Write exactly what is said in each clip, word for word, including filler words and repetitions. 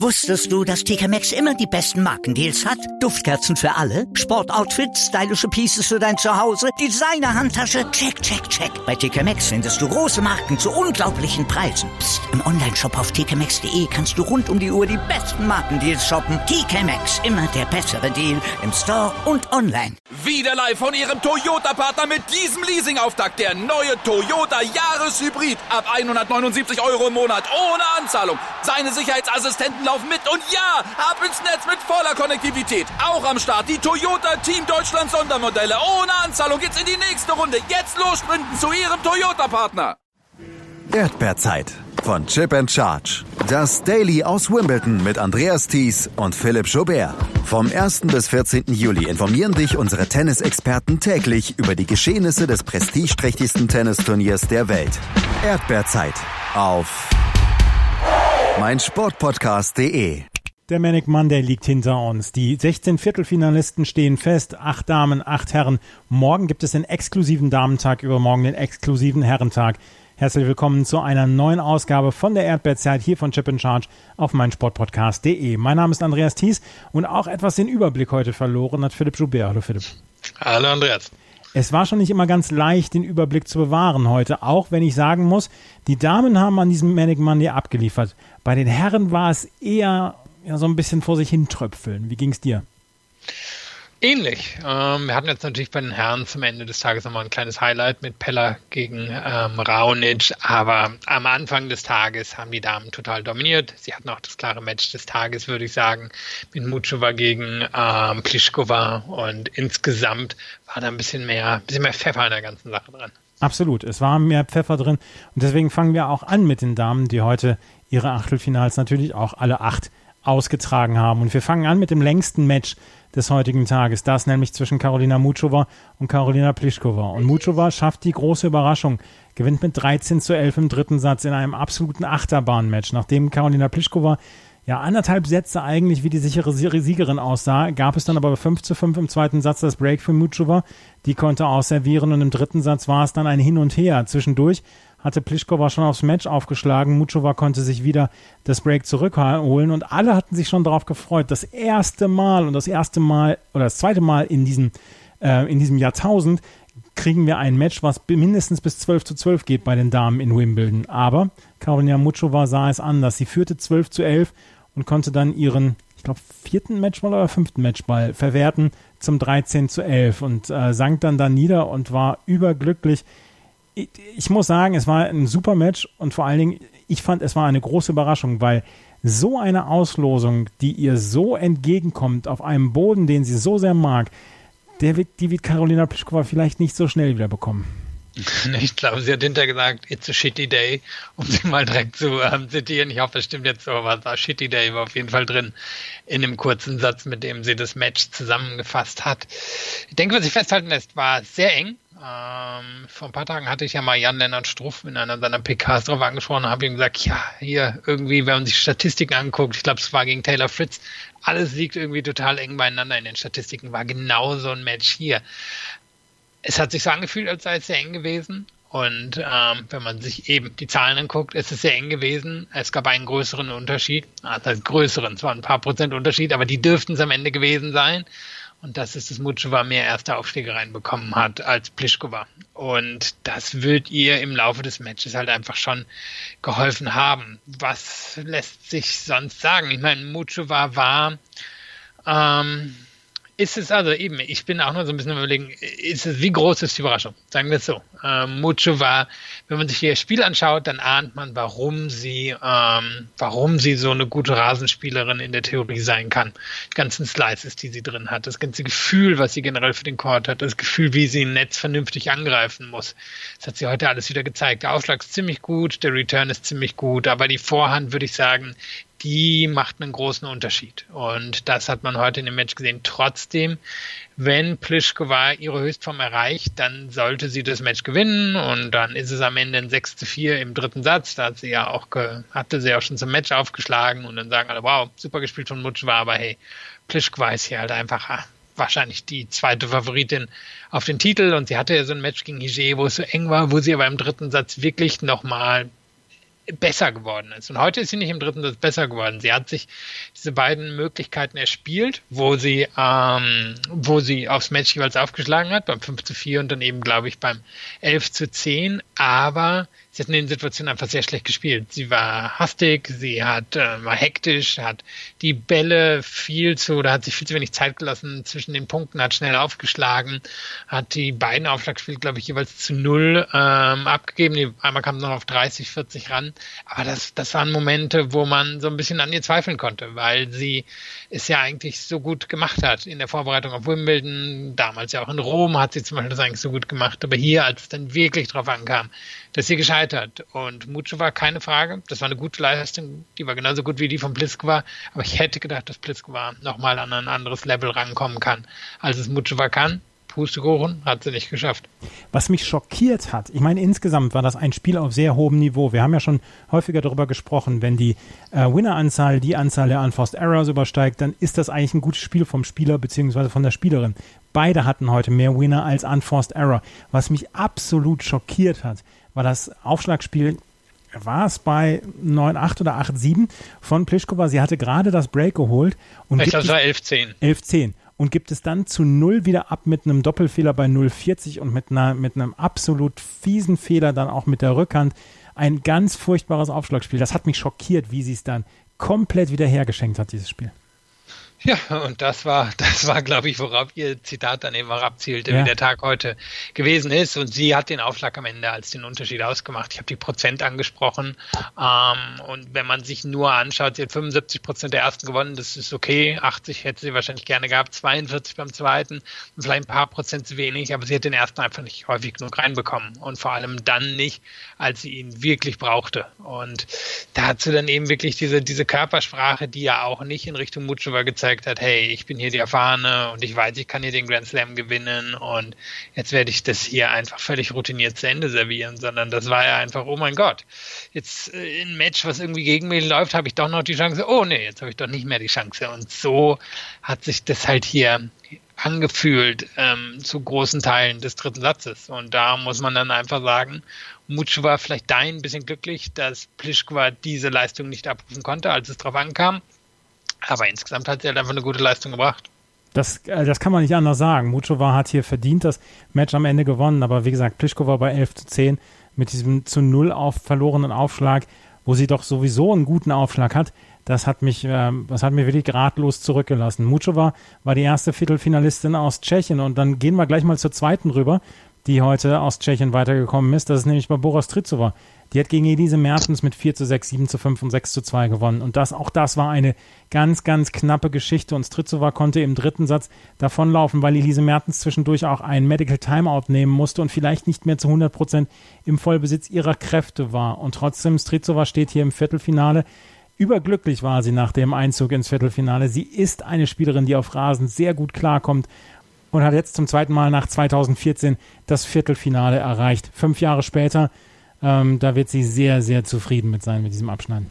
Wusstest du, dass T K Maxx immer die besten Markendeals hat? Duftkerzen für alle, Sportoutfits, stylische Pieces für dein Zuhause, Designer-Handtasche, check, check, check. Bei T K Maxx findest du große Marken zu unglaublichen Preisen. Psst. Im Onlineshop auf t k maxx punkt d e kannst du rund um die Uhr die besten Markendeals shoppen. T K Maxx, immer der bessere Deal im Store und online. Wieder live von Ihrem Toyota-Partner mit diesem Leasing-Auftakt. Der neue Toyota Jahreshybrid. Ab hundertneunundsiebzig Euro im Monat ohne Anzahlung. Seine Sicherheitsassistenten laufen mit und ja, ab ins Netz mit voller Konnektivität. Auch am Start die Toyota Team Deutschland Sondermodelle. Ohne Anzahlung geht's in die nächste Runde. Jetzt los sprinten zu Ihrem Toyota-Partner. Erdbeerzeit von Chip and Charge. Das Daily aus Wimbledon mit Andreas Thies und Philipp Joubert. Vom ersten bis vierzehnten Juli informieren dich unsere Tennisexperten täglich über die Geschehnisse des prestigeträchtigsten Tennisturniers der Welt. Erdbeerzeit auf meinsportpodcast punkt de. Der Manic Monday liegt hinter uns. Die sechzehn Viertelfinalisten stehen fest. Acht Damen, acht Herren. Morgen gibt es den exklusiven Damentag, übermorgen den exklusiven Herrentag. Herzlich willkommen zu einer neuen Ausgabe von der Erdbeerzeit hier von Chip and Charge auf meinsportpodcast punkt de. Mein Name ist Andreas Thies und auch etwas den Überblick heute verloren hat Philipp Joubert. Hallo Philipp. Hallo Andreas. Es war schon nicht immer ganz leicht, den Überblick zu bewahren heute, auch wenn ich sagen muss, die Damen haben an diesem Manic Monday abgeliefert. Bei den Herren war es eher ja, so ein bisschen vor sich hin tröpfeln. Wie ging es dir? Ähnlich. Ähm, wir hatten jetzt natürlich bei den Herren zum Ende des Tages nochmal ein kleines Highlight mit Pella gegen ähm, Raonic, aber am Anfang des Tages haben die Damen total dominiert. Sie hatten auch das klare Match des Tages, würde ich sagen, mit Muchova gegen ähm, Pliskova und insgesamt war da ein bisschen mehr, ein bisschen mehr Pfeffer in der ganzen Sache dran. Absolut, es war mehr Pfeffer drin und deswegen fangen wir auch an mit den Damen, die heute ihre Achtelfinals natürlich auch alle acht ausgetragen haben. Und wir fangen an mit dem längsten Match des heutigen Tages, das nämlich zwischen Karolina Muchova und Karolina Pliskova. Und Muchova schafft die große Überraschung, gewinnt mit dreizehn zu elf im dritten Satz in einem absoluten Achterbahnmatch. Nachdem Karolina Pliskova ja anderthalb Sätze eigentlich wie die sichere Siegerin aussah, gab es dann aber fünf zu fünf im zweiten Satz das Break für Muchova. Die konnte ausservieren und im dritten Satz war es dann ein Hin und Her. Zwischendurch hatte Pliskova schon aufs Match aufgeschlagen. Muchova konnte sich wieder das Break zurückholen und alle hatten sich schon darauf gefreut. Das erste Mal und das erste Mal oder das zweite Mal in diesem, äh, in diesem Jahrtausend kriegen wir ein Match, was mindestens bis zwölf zu zwölf geht bei den Damen in Wimbledon. Aber Karolina Muchova sah es anders. Sie führte zwölf zu elf und konnte dann ihren, ich glaube, vierten Matchball oder fünften Matchball verwerten zum dreizehn zu elf und äh, sank dann da nieder und war überglücklich. Ich, ich muss sagen, es war ein super Match und vor allen Dingen, ich fand, es war eine große Überraschung, weil so eine Auslosung, die ihr so entgegenkommt auf einem Boden, den sie so sehr mag, der wird, die wird Karolina Pliskova vielleicht nicht so schnell wieder bekommen. Ich glaube, sie hat hinterher gesagt, it's a shitty day, um sie mal direkt zu ähm, zitieren. Ich hoffe, das stimmt jetzt so, aber war shitty day war auf jeden Fall drin in dem kurzen Satz, mit dem sie das Match zusammengefasst hat. Ich denke, was ich festhalten lässt, war sehr eng. Ähm, vor ein paar Tagen hatte ich ja mal Jan-Lennart Struff in einer seiner P Ks drauf angesprochen und habe ihm gesagt, ja, hier irgendwie, wenn man sich Statistiken anguckt, ich glaube, es war gegen Taylor Fritz, alles liegt irgendwie total eng beieinander in den Statistiken, war genau so ein Match hier. Es hat sich so angefühlt, als sei es sehr eng gewesen. Und ähm, wenn man sich eben die Zahlen anguckt, ist es sehr eng gewesen. Es gab einen größeren Unterschied. Das heißt größeren, zwar ein paar Prozent Unterschied, aber die dürften es am Ende gewesen sein. Und das ist, dass Muchova mehr erste Aufschläge reinbekommen hat als Pliskova. Und das wird ihr im Laufe des Matches halt einfach schon geholfen haben. Was lässt sich sonst sagen? Ich meine, Muchova war... Ähm, Ist es also eben, ich bin auch noch so ein bisschen überlegen, ist es, wie groß ist die Überraschung? Sagen wir es so. Ähm, Muchova, wenn man sich ihr Spiel anschaut, dann ahnt man, warum sie, ähm, warum sie so eine gute Rasenspielerin in der Theorie sein kann. Die ganzen Slices, die sie drin hat, das ganze Gefühl, was sie generell für den Court hat, das Gefühl, wie sie ein Netz vernünftig angreifen muss. Das hat sie heute alles wieder gezeigt. Der Aufschlag ist ziemlich gut, der Return ist ziemlich gut, aber die Vorhand, würde ich sagen, die macht einen großen Unterschied. Und das hat man heute in dem Match gesehen. Trotzdem, wenn Pliskova ihre Höchstform erreicht, dann sollte sie das Match gewinnen und dann ist es am Ende ein sechs zu vier im dritten Satz. Da hat sie ja auch ge- hatte sie auch schon zum Match aufgeschlagen und dann sagen alle, wow, super gespielt von Muchova, aber hey, Pliskova ist hier halt einfach ah, wahrscheinlich die zweite Favoritin auf den Titel und sie hatte ja so ein Match gegen Hige, wo es so eng war, wo sie aber im dritten Satz wirklich nochmal besser geworden ist. Und heute ist sie nicht im dritten Satz besser geworden. Sie hat sich diese beiden Möglichkeiten erspielt, wo sie, ähm, wo sie aufs Match jeweils aufgeschlagen hat, beim fünf zu vier und dann eben, glaube ich, beim elf zu zehn. Aber sie hat in den Situationen einfach sehr schlecht gespielt. Sie war hastig, sie hat, äh, war hektisch, hat die Bälle viel zu, oder hat sich viel zu wenig Zeit gelassen zwischen den Punkten, hat schnell aufgeschlagen, hat die beiden Aufschlagspiele, glaube ich, jeweils zu null ähm, abgegeben. Die, einmal kam sie noch auf dreißig, vierzig ran. Aber das, das waren Momente, wo man so ein bisschen an ihr zweifeln konnte, weil sie es ja eigentlich so gut gemacht hat in der Vorbereitung auf Wimbledon. Damals ja auch in Rom hat sie zum Beispiel das eigentlich so gut gemacht. Aber hier, als es dann wirklich drauf ankam, dass sie gescheitert. Und Muchova, keine Frage, das war eine gute Leistung, die war genauso gut wie die von Pliskova, aber ich hätte gedacht, dass Pliskova nochmal an ein anderes Level rankommen kann, als es Muchova kann. Pustekuchen, hat sie nicht geschafft. Was mich schockiert hat, ich meine, insgesamt war das ein Spiel auf sehr hohem Niveau. Wir haben ja schon häufiger darüber gesprochen, wenn die äh, Winner-Anzahl die Anzahl der Unforced Errors übersteigt, dann ist das eigentlich ein gutes Spiel vom Spieler bzw. von der Spielerin. Beide hatten heute mehr Winner als Unforced Error. Was mich absolut schockiert hat, war das Aufschlagspiel, war es bei neun acht oder acht sieben von Pliskova. Sie hatte gerade das Break geholt. Und ich glaube, es war elf zehn. elf zehn. Und gibt es dann zu null wieder ab mit einem Doppelfehler bei null vierzig und mit, einer, mit einem absolut fiesen Fehler dann auch mit der Rückhand. Ein ganz furchtbares Aufschlagspiel. Das hat mich schockiert, wie sie es dann komplett wieder hergeschenkt hat, dieses Spiel. Ja, und das war, das war, glaube ich, worauf ihr Zitat dann eben auch abzielte, ja, wie der Tag heute gewesen ist. Und sie hat den Aufschlag am Ende als den Unterschied ausgemacht. Ich habe die Prozent angesprochen. Ähm, und wenn man sich nur anschaut, sie hat fünfundsiebzig Prozent der ersten gewonnen, das ist okay. achtzig hätte sie wahrscheinlich gerne gehabt, zweiundvierzig beim zweiten. Und vielleicht ein paar Prozent zu wenig, aber sie hat den ersten einfach nicht häufig genug reinbekommen. Und vor allem dann nicht, als sie ihn wirklich brauchte. Und da hat sie dann eben wirklich diese, diese Körpersprache, die ja auch nicht in Richtung Muchova gezeigt hat, hey, ich bin hier die Erfahrene und ich weiß, ich kann hier den Grand Slam gewinnen und jetzt werde ich das hier einfach völlig routiniert zu Ende servieren, sondern das war ja einfach, oh mein Gott, jetzt äh, ein Match, was irgendwie gegen mich läuft, habe ich doch noch die Chance, oh nee, jetzt habe ich doch nicht mehr die Chance und so hat sich das halt hier angefühlt ähm, zu großen Teilen des dritten Satzes und da muss man dann einfach sagen, Muchova war vielleicht da ein bisschen glücklich, dass Pliskova diese Leistung nicht abrufen konnte, als es drauf ankam. Aber insgesamt hat sie halt einfach eine gute Leistung gebracht. Das, äh, das kann man nicht anders sagen. Muchova hat hier verdient das Match am Ende gewonnen, aber wie gesagt, Pliskova bei elf zu zehn mit diesem zu null auf verlorenen Aufschlag, wo sie doch sowieso einen guten Aufschlag hat, das hat mich, äh, das hat mich wirklich ratlos zurückgelassen. Muchova war die erste Viertelfinalistin aus Tschechien und dann gehen wir gleich mal zur zweiten rüber, die heute aus Tschechien weitergekommen ist. Das ist nämlich Barbora Strycova. Die hat gegen Elise Mertens mit vier zu sechs, sieben zu fünf und sechs zu zwei gewonnen. Und das, auch das war eine ganz, ganz knappe Geschichte. Und Strycova konnte im dritten Satz davonlaufen, weil Elise Mertens zwischendurch auch ein Medical Timeout nehmen musste und vielleicht nicht mehr zu hundert Prozent im Vollbesitz ihrer Kräfte war. Und trotzdem, Strycova steht hier im Viertelfinale. Überglücklich war sie nach dem Einzug ins Viertelfinale. Sie ist eine Spielerin, die auf Rasen sehr gut klarkommt und hat jetzt zum zweiten Mal nach zweitausendvierzehn das Viertelfinale erreicht. Fünf Jahre später, ähm, da wird sie sehr, sehr zufrieden mit sein, mit diesem Abschneiden.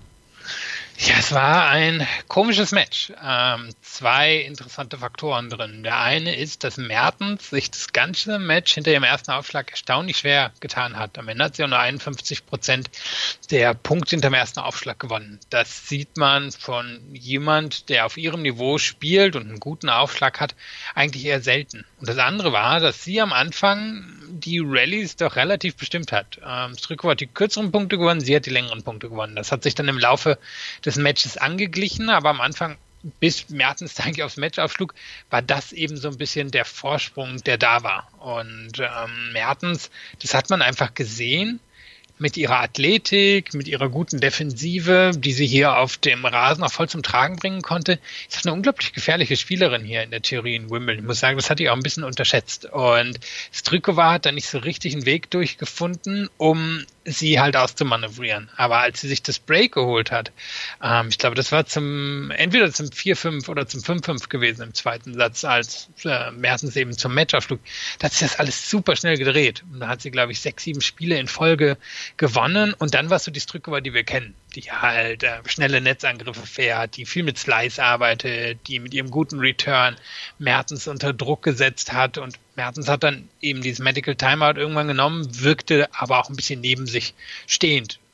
Ja, es war ein komisches Match. Ähm, zwei interessante Faktoren drin. Der eine ist, dass Mertens sich das ganze Match hinter ihrem ersten Aufschlag erstaunlich schwer getan hat. Am Ende hat sie auch nur einundfünfzig Prozent der Punkte hinter dem ersten Aufschlag gewonnen. Das sieht man von jemand, der auf ihrem Niveau spielt und einen guten Aufschlag hat, eigentlich eher selten. Und das andere war, dass sie am Anfang die Rallyes doch relativ bestimmt hat. Ähm, Strycova hat die kürzeren Punkte gewonnen, sie hat die längeren Punkte gewonnen. Das hat sich dann im Laufe des Matches angeglichen, aber am Anfang, bis Mertens da eigentlich aufs Match aufschlug, war das eben so ein bisschen der Vorsprung, der da war. Und ähm, Mertens, das hat man einfach gesehen, mit ihrer Athletik, mit ihrer guten Defensive, die sie hier auf dem Rasen auch voll zum Tragen bringen konnte, ist eine unglaublich gefährliche Spielerin hier in der Theorie in Wimbledon. Ich muss sagen, das hat die auch ein bisschen unterschätzt. Und Strycova hat da nicht so richtig einen Weg durchgefunden, um sie halt auszumanövrieren. Aber als sie sich das Break geholt hat, ähm, ich glaube, das war zum entweder zum vier fünf oder zum fünf fünf gewesen im zweiten Satz, als äh, Mertens eben zum Match aufschlug, da hat sich das alles super schnell gedreht. Und da hat sie, glaube ich, sechs, sieben Spiele in Folge gewonnen. Und dann war so die Strycova, die wir kennen, die halt äh, schnelle Netzangriffe fährt, die viel mit Slice arbeitet, die mit ihrem guten Return Mertens unter Druck gesetzt hat. Und Mertens hat dann eben dieses Medical Timeout irgendwann genommen, wirkte aber auch ein bisschen neben sich stehend.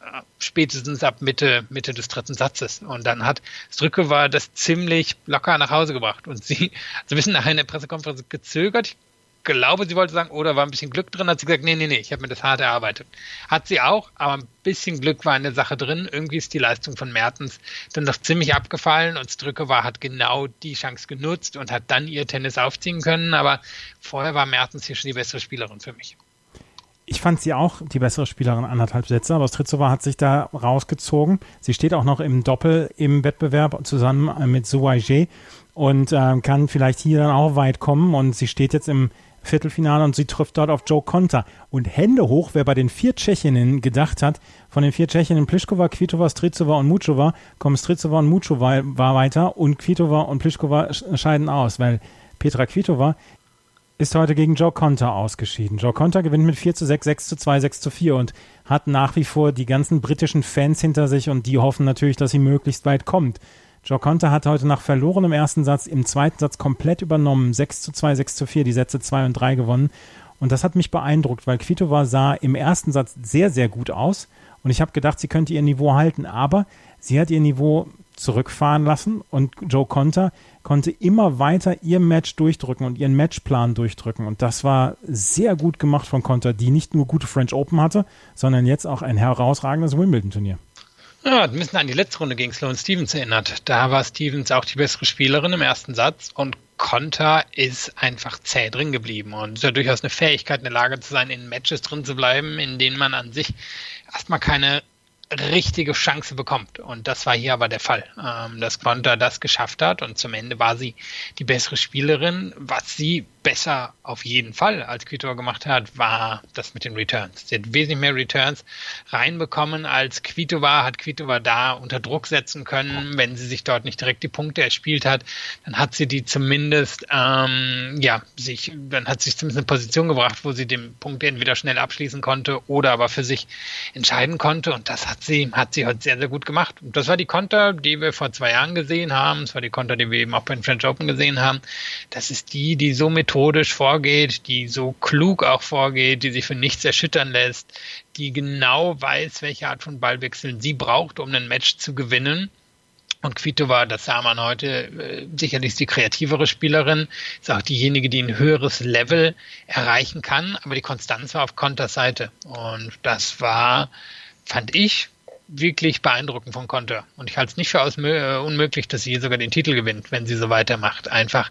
spätestens ab Mitte, Mitte des dritten Satzes. Und dann hat Strycova das ziemlich locker nach Hause gebracht. Und sie hat so ein bisschen nachher in der Pressekonferenz gezögert. Ich glaube, sie wollte sagen, oh, da war ein bisschen Glück drin. Hat sie gesagt, nee, nee, nee, ich habe mir das hart erarbeitet. Hat sie auch, aber ein bisschen Glück war in der Sache drin. Irgendwie ist die Leistung von Mertens dann doch ziemlich abgefallen und Strycova hat genau die Chance genutzt und hat dann ihr Tennis aufziehen können. Aber vorher war Mertens hier schon die bessere Spielerin für mich. Ich fand sie auch die bessere Spielerin anderthalb Sätze, aber Strycova hat sich da rausgezogen. Sie steht auch noch im Doppel im Wettbewerb zusammen mit Zhou Weijie und äh, kann vielleicht hier dann auch weit kommen. Und sie steht jetzt im Viertelfinale und sie trifft dort auf Jo Konta. Und Hände hoch, wer bei den vier Tschechinnen gedacht hat, von den vier Tschechinnen Pliskova, Kvitova, Strycova und Muchova, kommen Strycova und Muchova weiter und Kvitova und Pliskova scheiden aus, weil Petra Kvitova ist heute gegen Jo Konta ausgeschieden. Jo Konta gewinnt mit vier zu sechs, sechs zu zwei, sechs zu vier und hat nach wie vor die ganzen britischen Fans hinter sich und die hoffen natürlich, dass sie möglichst weit kommt. Jo Konta hat heute nach verlorenem ersten Satz im zweiten Satz komplett übernommen. sechs zu zwei, sechs zu vier, die Sätze zwei und drei gewonnen. Und das hat mich beeindruckt, weil Kvitova sah im ersten Satz sehr, sehr gut aus. Und ich habe gedacht, sie könnte ihr Niveau halten. Aber sie hat ihr Niveau zurückfahren lassen und Jo Konta konnte immer weiter ihr Match durchdrücken und ihren Matchplan durchdrücken. Und das war sehr gut gemacht von Konta, die nicht nur gute French Open hatte, sondern jetzt auch ein herausragendes Wimbledon-Turnier. Ja, ein bisschen an die letzte Runde gegen Sloane Stephens erinnert. Da war Stephens auch die bessere Spielerin im ersten Satz und Konta ist einfach zäh drin geblieben. Und es ist ja durchaus eine Fähigkeit, in der Lage zu sein, in Matches drin zu bleiben, in denen man an sich erstmal keine richtige Chance bekommt. Und das war hier aber der Fall, ähm, dass Konta das geschafft hat und zum Ende war sie die bessere Spielerin. Was sie besser auf jeden Fall als Kvitova gemacht hat, war das mit den Returns. Sie hat wesentlich mehr Returns reinbekommen als Kvitova, hat Kvitova da unter Druck setzen können. Wenn sie sich dort nicht direkt die Punkte erspielt hat, dann hat sie die zumindest, ähm, ja, sich, dann hat sie sich zumindest eine Position gebracht, wo sie den Punkt entweder schnell abschließen konnte oder aber für sich entscheiden konnte und das hat sie, hat sie heute sehr, sehr gut gemacht. Und das war die Konter, die wir vor zwei Jahren gesehen haben. Das war die Konter, die wir eben auch bei den French Open gesehen haben. Das ist die, die so mit methodisch vorgeht, die so klug auch vorgeht, die sich für nichts erschüttern lässt, die genau weiß, welche Art von Ballwechseln sie braucht, um ein Match zu gewinnen. Und Kvitova, das sah man heute, äh, sicherlich ist die kreativere Spielerin, ist auch diejenige, die ein höheres Level erreichen kann, aber die Konstanz war auf Kontas Seite. Und das war, fand ich, wirklich beeindruckend von Konta. Und ich halte es nicht für aus, äh, unmöglich, dass sie hier sogar den Titel gewinnt, wenn sie so weitermacht. Einfach,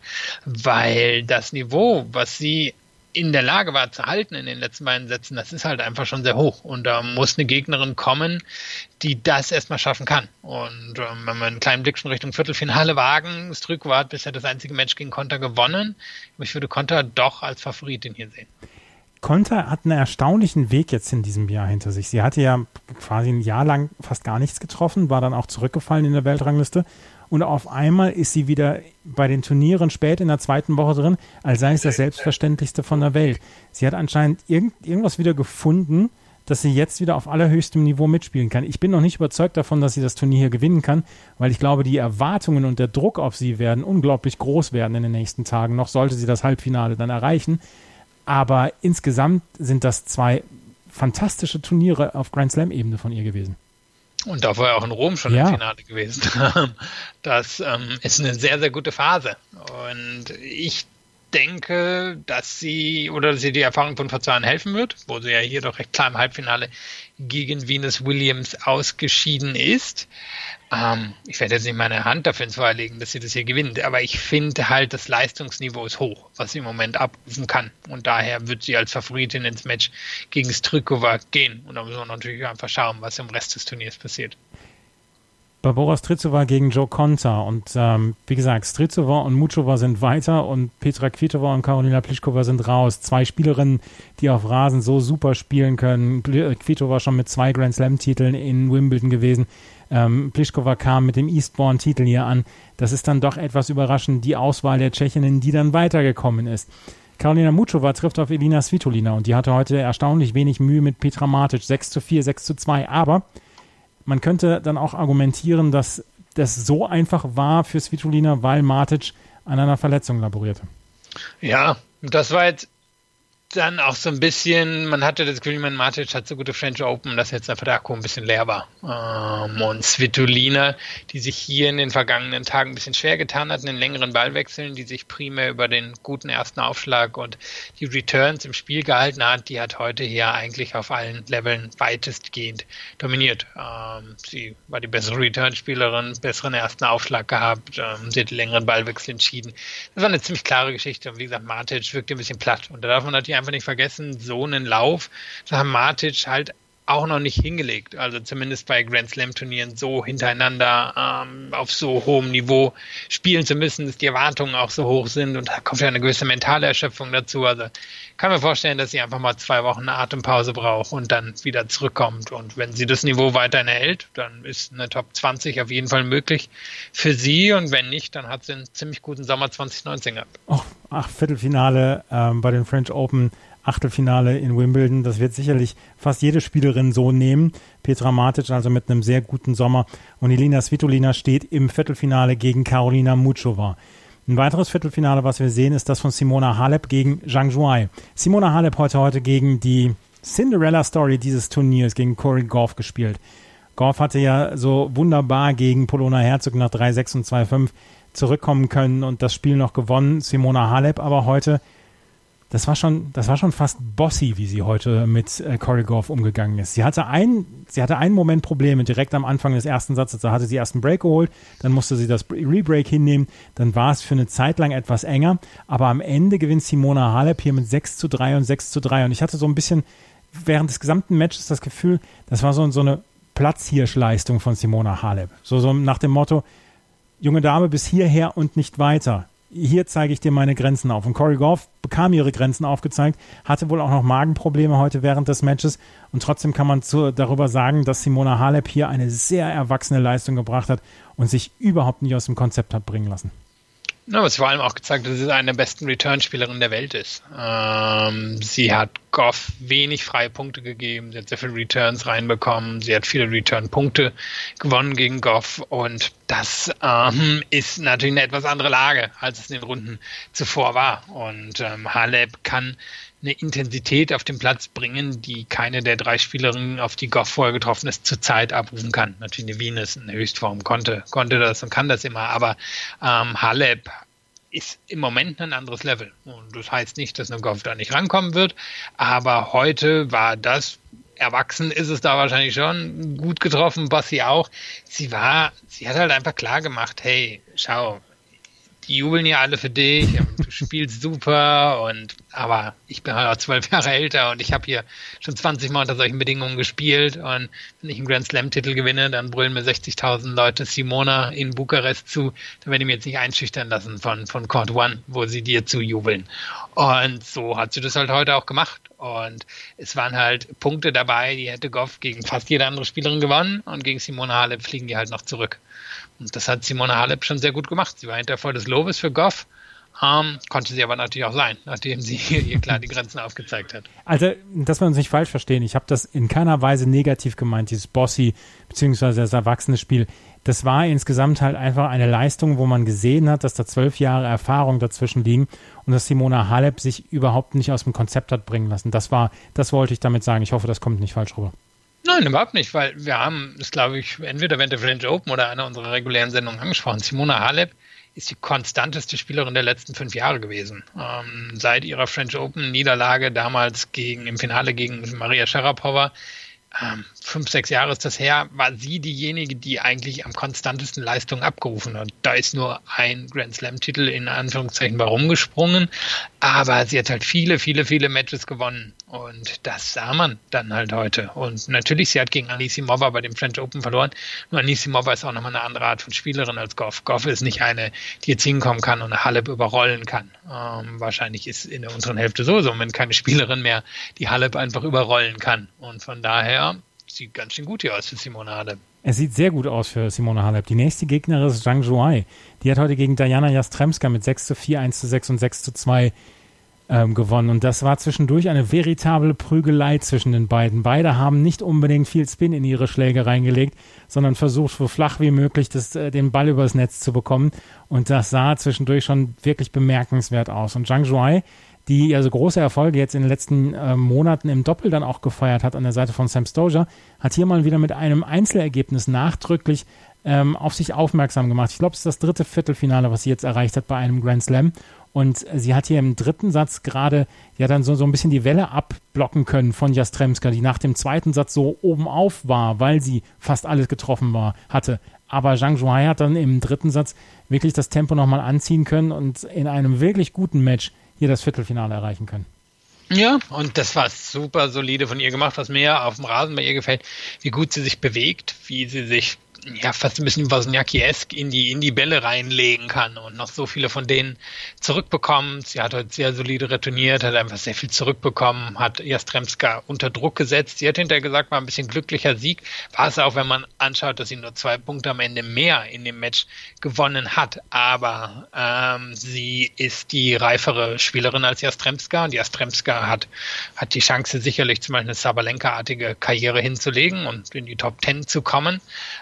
weil das Niveau, was sie in der Lage war zu halten in den letzten beiden Sätzen, das ist halt einfach schon sehr hoch. Und da muss eine Gegnerin kommen, die das erstmal schaffen kann. Und ähm, wenn wir einen kleinen Blick schon Richtung Viertelfinale wagen, Strycova hat bisher das einzige Match gegen Konta gewonnen. Aber ich würde Konta doch als Favoritin hier sehen. Konta hat einen erstaunlichen Weg jetzt in diesem Jahr hinter sich. Sie hatte ja quasi ein Jahr lang fast gar nichts getroffen, war dann auch zurückgefallen in der Weltrangliste und auf einmal ist sie wieder bei den Turnieren spät in der zweiten Woche drin, als sei es das Selbstverständlichste von der Welt. Sie hat anscheinend irgend, irgendwas wieder gefunden, dass sie jetzt wieder auf allerhöchstem Niveau mitspielen kann. Ich bin noch nicht überzeugt davon, dass sie das Turnier hier gewinnen kann, weil ich glaube, die Erwartungen und der Druck auf sie werden unglaublich groß werden in den nächsten Tagen. Noch sollte sie das Halbfinale dann erreichen. Aber insgesamt sind das zwei fantastische Turniere auf Grand Slam-Ebene von ihr gewesen. Und da war ja auch in Rom schon ja. im Finale gewesen. Das ähm, ist eine sehr, sehr gute Phase. Und ich denke, dass sie oder dass sie die Erfahrung von vor zwei Jahren helfen wird, wo sie ja hier doch recht klar im Halbfinale gegen Venus Williams ausgeschieden ist. Ähm, ich werde jetzt nicht meine Hand dafür ins Feuer legen, dass sie das hier gewinnt, aber ich finde halt, das Leistungsniveau ist hoch, was sie im Moment abrufen kann. Und daher wird sie als Favoritin ins Match gegen Strycova gehen. Und da müssen wir natürlich einfach schauen, was im Rest des Turniers passiert. Barbora Strycova gegen Jo Konta und ähm, wie gesagt, Strycova und Muchova sind weiter und Petra Kvitova und Karolina Pliskova sind raus. Zwei Spielerinnen, die auf Rasen so super spielen können. Kvitova schon mit zwei Grand Slam-Titeln in Wimbledon gewesen. Ähm, Pliskova kam mit dem Eastbourne-Titel hier an. Das ist dann doch etwas überraschend, die Auswahl der Tschechinnen, die dann weitergekommen ist. Karolina Muchova trifft auf Elina Svitolina und die hatte heute erstaunlich wenig Mühe mit Petra Martic. sechs zu vier, sechs zu zwei, aber man könnte dann auch argumentieren, dass das so einfach war für Svitolina, weil Martic an einer Verletzung laborierte. Ja, das war jetzt dann auch so ein bisschen, man hatte das Gefühl, man Matic hat so gute French Open, dass jetzt einfach der Akku ein bisschen leer war. Ähm, und Svitolina, die sich hier in den vergangenen Tagen ein bisschen schwer getan hat, in den längeren Ballwechseln, die sich primär über den guten ersten Aufschlag und die Returns im Spiel gehalten hat, die hat heute hier eigentlich auf allen Leveln weitestgehend dominiert. Ähm, sie war die bessere Return-Spielerin, besseren ersten Aufschlag gehabt, ähm, sie hat die längeren Ballwechsel entschieden. Das war eine ziemlich klare Geschichte und wie gesagt, Matic wirkte ein bisschen platt und da darf man natürlich einfach nicht vergessen, so einen Lauf, da haben Matic halt auch noch nicht hingelegt, also zumindest bei Grand Slam Turnieren so hintereinander ähm, auf so hohem Niveau spielen zu müssen, dass die Erwartungen auch so hoch sind und da kommt ja eine gewisse mentale Erschöpfung dazu, also kann mir vorstellen, dass sie einfach mal zwei Wochen eine Atempause braucht und dann wieder zurückkommt und wenn sie das Niveau weiterhin erhält, dann ist eine Top zwanzig auf jeden Fall möglich für sie und wenn nicht, dann hat sie einen ziemlich guten Sommer zwanzig neunzehn gehabt. Och, ach, Viertelfinale ähm, bei den French Open, Achtelfinale in Wimbledon, das wird sicherlich fast jede Spielerin so nehmen. Petra Martic also mit einem sehr guten Sommer und Elina Svitolina steht im Viertelfinale gegen Karolina Muchova. Ein weiteres Viertelfinale, was wir sehen, ist das von Simona Halep gegen Zhang Zhuai. Simona Halep heute heute gegen die Cinderella-Story dieses Turniers, gegen Cory Gauff gespielt. Gauff hatte ja so wunderbar gegen Polona Herzog nach drei sechs und zwei fünf zurückkommen können und das Spiel noch gewonnen. Simona Halep aber heute, das war schon, das war schon fast bossy, wie sie heute mit äh, Cory Gauff umgegangen ist. Sie hatte, ein, sie hatte einen Moment Probleme direkt am Anfang des ersten Satzes. Da hatte sie erst einen Break geholt, dann musste sie das Rebreak hinnehmen. Dann war es für eine Zeit lang etwas enger. Aber am Ende gewinnt Simona Halep hier mit sechs zu drei und sechs zu drei. Und ich hatte so ein bisschen während des gesamten Matches das Gefühl, das war so, so eine Platzhirschleistung von Simona Halep. So, so nach dem Motto, junge Dame, bis hierher und nicht weiter. Hier zeige ich dir meine Grenzen auf. Und Cory Gauff bekam ihre Grenzen aufgezeigt, hatte wohl auch noch Magenprobleme heute während des Matches. Und trotzdem kann man zu, darüber sagen, dass Simona Halep hier eine sehr erwachsene Leistung gebracht hat und sich überhaupt nicht aus dem Konzept hat bringen lassen. Ja, was vor allem auch gezeigt hat, dass sie eine der besten Return-Spielerinnen der Welt ist. Ähm, sie hat Gauff wenig freie Punkte gegeben, sie hat sehr viele Returns reinbekommen, sie hat viele Return-Punkte gewonnen gegen Gauff und das ähm, ist natürlich eine etwas andere Lage, als es in den Runden zuvor war. Und ähm, Halep kann eine Intensität auf den Platz bringen, die keine der drei Spielerinnen, auf die Gauff vorher getroffen ist, zurzeit abrufen kann. Natürlich eine Venus in der Höchstform konnte, konnte das und kann das immer, aber ähm, Halep ist im Moment ein anderes Level. Und das heißt nicht, dass eine Gauff da nicht rankommen wird, aber heute war das, erwachsen ist es da wahrscheinlich schon, gut getroffen, Bossi auch. Sie war, sie hat halt einfach klar gemacht, hey, schau, die jubeln ja alle für dich, du spielst super, und aber ich bin halt auch zwölf Jahre älter und ich habe hier schon zwanzig Mal unter solchen Bedingungen gespielt, und wenn ich einen Grand Slam-Titel gewinne, dann brüllen mir sechzigtausend Leute Simona in Bukarest zu, dann werde ich mir jetzt nicht einschüchtern lassen von, von Court One, wo sie dir zujubeln. Und so hat sie das halt heute auch gemacht. Und es waren halt Punkte dabei, die hätte Gauff gegen fast jede andere Spielerin gewonnen, und gegen Simona Halep fliegen die halt noch zurück. Und das hat Simona Halep schon sehr gut gemacht. Sie war hinter voll des Lobes für Gauff, ähm, konnte sie aber natürlich auch sein, nachdem sie ihr klar die Grenzen aufgezeigt hat. Also, dass wir uns nicht falsch verstehen, ich habe das in keiner Weise negativ gemeint, dieses Bossy bzw. das erwachsene Spiel. Das war insgesamt halt einfach eine Leistung, wo man gesehen hat, dass da zwölf Jahre Erfahrung dazwischen liegen und dass Simona Halep sich überhaupt nicht aus dem Konzept hat bringen lassen. Das war, das wollte ich damit sagen. Ich hoffe, das kommt nicht falsch rüber. Nein, überhaupt nicht, weil wir haben das, glaube ich, entweder während der French Open oder einer unserer regulären Sendungen angesprochen. Simona Halep ist die konstanteste Spielerin der letzten fünf Jahre gewesen. Ähm, seit ihrer French Open Niederlage damals gegen, im Finale gegen Maria Sharapova, ähm, fünf, sechs Jahre ist das her, war sie diejenige, die eigentlich am konstantesten Leistungen abgerufen hat. Da ist nur ein Grand Slam-Titel in Anführungszeichen bei rumgesprungen, aber sie hat halt viele, viele, viele Matches gewonnen. Und das sah man dann halt heute. Und natürlich, sie hat gegen Anisimova bei dem French Open verloren. Nur Anisimova ist auch nochmal eine andere Art von Spielerin als Gauff. Gauff ist nicht eine, die jetzt hinkommen kann und eine Halep überrollen kann. Ähm, wahrscheinlich ist in der unteren Hälfte so, so, wenn keine Spielerin mehr die Halep einfach überrollen kann. Und von daher sieht ganz schön gut hier aus für Simona Halep. Es sieht sehr gut aus für Simona Halep. Die nächste Gegnerin ist Zhang Zhuai. Die hat heute gegen Diana Jastremska mit sechs zu vier, eins zu sechs und sechs zu zwei ähm, gewonnen. Und das war zwischendurch eine veritable Prügelei zwischen den beiden. Beide haben nicht unbedingt viel Spin in ihre Schläge reingelegt, sondern versucht, so flach wie möglich das, äh, den Ball übers Netz zu bekommen. Und das sah zwischendurch schon wirklich bemerkenswert aus. Und Zhang Zhuai, die ja so große Erfolge jetzt in den letzten äh, Monaten im Doppel dann auch gefeiert hat an der Seite von Sam Stosur, hat hier mal wieder mit einem Einzelergebnis nachdrücklich ähm, auf sich aufmerksam gemacht. Ich glaube, es ist das dritte Viertelfinale, was sie jetzt erreicht hat bei einem Grand Slam. Und sie hat hier im dritten Satz gerade ja dann so, so ein bisschen die Welle abblocken können von Jastrzębska, die nach dem zweiten Satz so oben auf war, weil sie fast alles getroffen war, hatte. Aber Zhang Zhuhai hat dann im dritten Satz wirklich das Tempo nochmal anziehen können und in einem wirklich guten Match hier das Viertelfinale erreichen können. Ja, und das war super solide von ihr gemacht, was mir auf dem Rasen bei ihr gefällt, wie gut sie sich bewegt, wie sie sich ja fast ein bisschen Wozniacki-esk in die, in die Bälle reinlegen kann und noch so viele von denen zurückbekommt. Sie hat heute sehr solide retourniert, hat einfach sehr viel zurückbekommen, hat Jastrzębska unter Druck gesetzt. Sie hat hinterher gesagt, war ein bisschen glücklicher Sieg. War es auch, wenn man anschaut, dass sie nur zwei Punkte am Ende mehr in dem Match gewonnen hat. Aber ähm, sie ist die reifere Spielerin als Jastrzębska und Jastrzębska hat, hat die Chance, sicherlich zum Beispiel eine Sabalenka-artige Karriere hinzulegen und in die Top Ten zu kommen.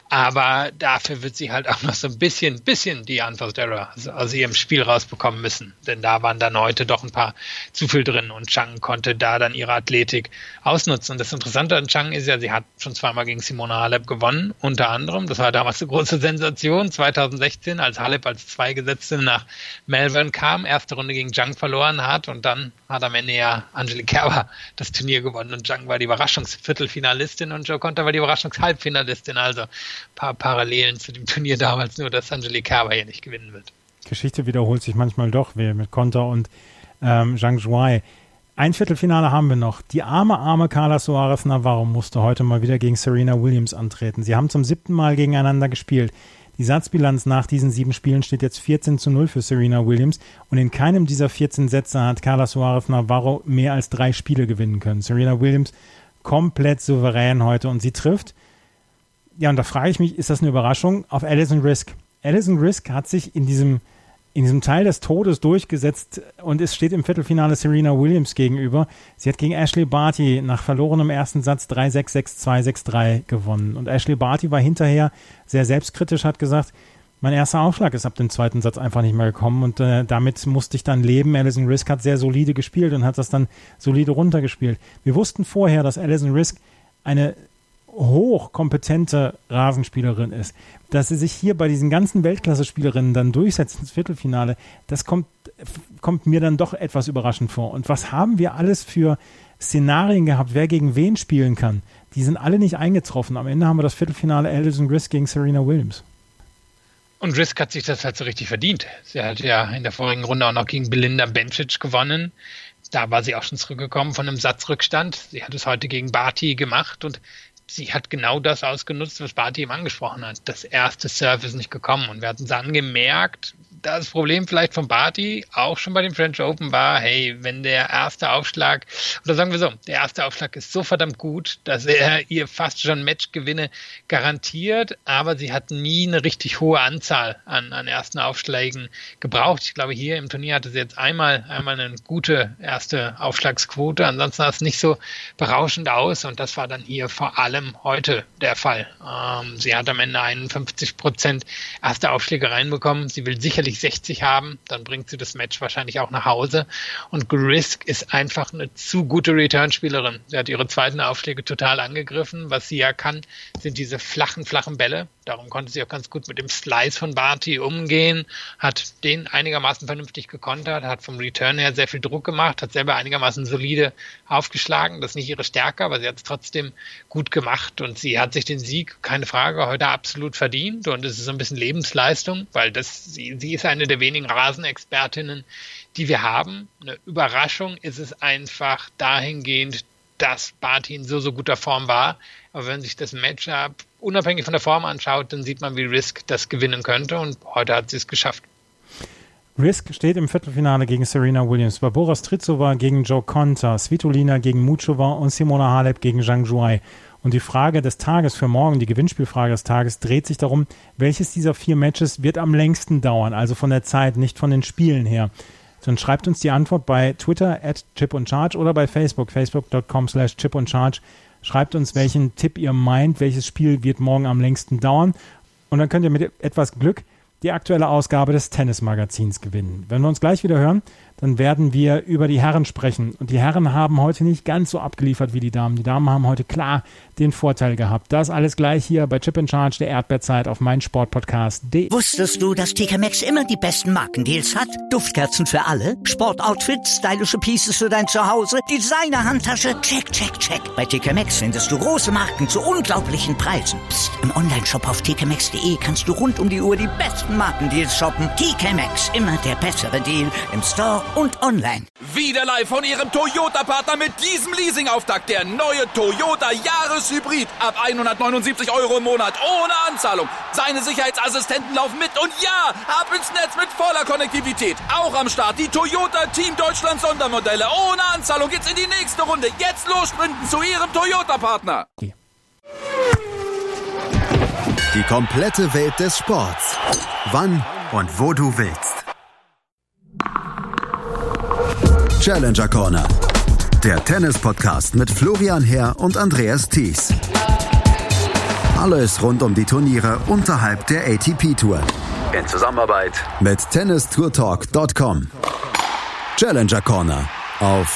Aber dafür wird sie halt auch noch so ein bisschen, bisschen die Unforced-Error aus ihrem Spiel rausbekommen müssen. Denn da waren dann heute doch ein paar zu viel drin und Zhang konnte da dann ihre Athletik ausnutzen. Und das Interessante an Zhang ist ja, sie hat schon zweimal gegen Simona Halep gewonnen, unter anderem. Das war damals eine große Sensation, zweitausendsechzehn, als Halep als Zweigesetzte nach Melbourne kam, erste Runde gegen Zhang verloren hat und dann hat am Ende ja Angelique Kerber das Turnier gewonnen und Zhang war die Überraschungsviertelfinalistin und Jo Konta war die Überraschungshalbfinalistin. Also paar Parallelen zu dem Turnier damals, nur dass Angelique Kerber hier nicht gewinnen wird. Geschichte wiederholt sich manchmal doch, wie mit Konta und ähm, Zhang Zhuhai. Ein Viertelfinale haben wir noch. Die arme, arme Carla Suarez Navarro musste heute mal wieder gegen Serena Williams antreten. Sie haben zum siebten Mal gegeneinander gespielt. Die Satzbilanz nach diesen sieben Spielen steht jetzt vierzehn zu null für Serena Williams und in keinem dieser vierzehn Sätze hat Carla Suarez Navarro mehr als drei Spiele gewinnen können. Serena Williams komplett souverän heute und sie trifft. Ja, und da frage ich mich, ist das eine Überraschung? Auf Alison Risk. Alison Risk hat sich in diesem, in diesem Teil des Todes durchgesetzt und es steht im Viertelfinale Serena Williams gegenüber. Sie hat gegen Ashley Barty nach verlorenem ersten Satz drei sechs, sechs zwei, sechs drei gewonnen. Und Ashley Barty war hinterher sehr selbstkritisch, hat gesagt, mein erster Aufschlag ist ab dem zweiten Satz einfach nicht mehr gekommen und äh, damit musste ich dann leben. Alison Risk hat sehr solide gespielt und hat das dann solide runtergespielt. Wir wussten vorher, dass Alison Risk eine hochkompetente Rasenspielerin ist. Dass sie sich hier bei diesen ganzen Weltklasse-Spielerinnen dann durchsetzt ins Viertelfinale, das kommt, kommt mir dann doch etwas überraschend vor. Und was haben wir alles für Szenarien gehabt, wer gegen wen spielen kann? Die sind alle nicht eingetroffen. Am Ende haben wir das Viertelfinale Alison Risk gegen Serena Williams. Und Risk hat sich das halt so richtig verdient. Sie hat ja in der vorigen Runde auch noch gegen Belinda Bencic gewonnen. Da war sie auch schon zurückgekommen von einem Satzrückstand. Sie hat es heute gegen Barty gemacht und sie hat genau das ausgenutzt, was Barty ihm angesprochen hat. Das erste Serve ist nicht gekommen. Und wir hatten es angemerkt, das Problem vielleicht von Barty auch schon bei dem French Open war, hey, wenn der erste Aufschlag, oder sagen wir so, der erste Aufschlag ist so verdammt gut, dass er ihr fast schon Matchgewinne garantiert, aber sie hat nie eine richtig hohe Anzahl an, an ersten Aufschlägen gebraucht. Ich glaube, hier im Turnier hatte sie jetzt einmal, einmal eine gute erste Aufschlagsquote, ansonsten sah es nicht so berauschend aus und das war dann hier vor allem heute der Fall. Ähm, sie hat am Ende einundfünfzig Prozent erste Aufschläge reinbekommen. Sie will sicherlich sechzig haben, dann bringt sie das Match wahrscheinlich auch nach Hause. Und Risk ist einfach eine zu gute Return-Spielerin. Sie hat ihre zweiten Aufschläge total angegriffen. Was sie ja kann, sind diese flachen, flachen Bälle. Darum konnte sie auch ganz gut mit dem Slice von Barty umgehen, hat den einigermaßen vernünftig gekontert, hat vom Return her sehr viel Druck gemacht, hat selber einigermaßen solide aufgeschlagen. Das ist nicht ihre Stärke, aber sie hat es trotzdem gut gemacht und sie hat sich den Sieg, keine Frage, heute absolut verdient und es ist so ein bisschen Lebensleistung, weil das sie, sie ist eine der wenigen Rasenexpertinnen, die wir haben. Eine Überraschung ist es einfach dahingehend, dass Barty in so, so guter Form war. Aber wenn sich das Matchup unabhängig von der Form anschaut, dann sieht man, wie Risk das gewinnen könnte und heute hat sie es geschafft. Risk steht im Viertelfinale gegen Serena Williams, Barbora Strycova gegen Jo Konta, Svitolina gegen Muchova und Simona Halep gegen Zhang Zhuhai. Und die Frage des Tages für morgen, die Gewinnspielfrage des Tages, dreht sich darum, welches dieser vier Matches wird am längsten dauern, also von der Zeit, nicht von den Spielen her. Dann schreibt uns die Antwort bei Twitter at Chip und Charge oder bei Facebook, facebook.com slash Chip und Charge. Schreibt uns, welchen Tipp ihr meint, welches Spiel wird morgen am längsten dauern. Und dann könnt ihr mit etwas Glück die aktuelle Ausgabe des Tennismagazins gewinnen. Wenn wir uns gleich wieder hören, dann werden wir über die Herren sprechen. Und die Herren haben heute nicht ganz so abgeliefert wie die Damen. Die Damen haben heute klar den Vorteil gehabt. Das alles gleich hier bei Chip and Charge, der Erdbeerzeit auf meinsportpodcast punkt de. Wusstest du, dass T K Maxx immer die besten Markendeals hat? Duftkerzen für alle, Sportoutfits, stylische Pieces für dein Zuhause, Designer-Handtasche, check, check, check. Bei T K Maxx findest du große Marken zu unglaublichen Preisen. Psst. Im Onlineshop auf t k maxx punkt de kannst du rund um die Uhr die besten Markendeals shoppen. T K Maxx, immer der bessere Deal im Store und online. Wieder live von Ihrem Toyota-Partner mit diesem Leasing-Auftakt. Der neue Toyota Jahreshybrid. Ab hundertneunundsiebzig Euro im Monat. Ohne Anzahlung. Seine Sicherheitsassistenten laufen mit. Und ja, ab ins Netz mit voller Konnektivität. Auch am Start die Toyota Team Deutschland Sondermodelle. Ohne Anzahlung geht's in die nächste Runde. Jetzt los sprinten zu Ihrem Toyota-Partner. Die komplette Welt des Sports. Wann und wo du willst. Challenger Corner. Der Tennis-Podcast mit Florian Herr und Andreas Thies. Alles rund um die Turniere unterhalb der A T P-Tour. In Zusammenarbeit mit tennis tour talk punkt com. Challenger Corner auf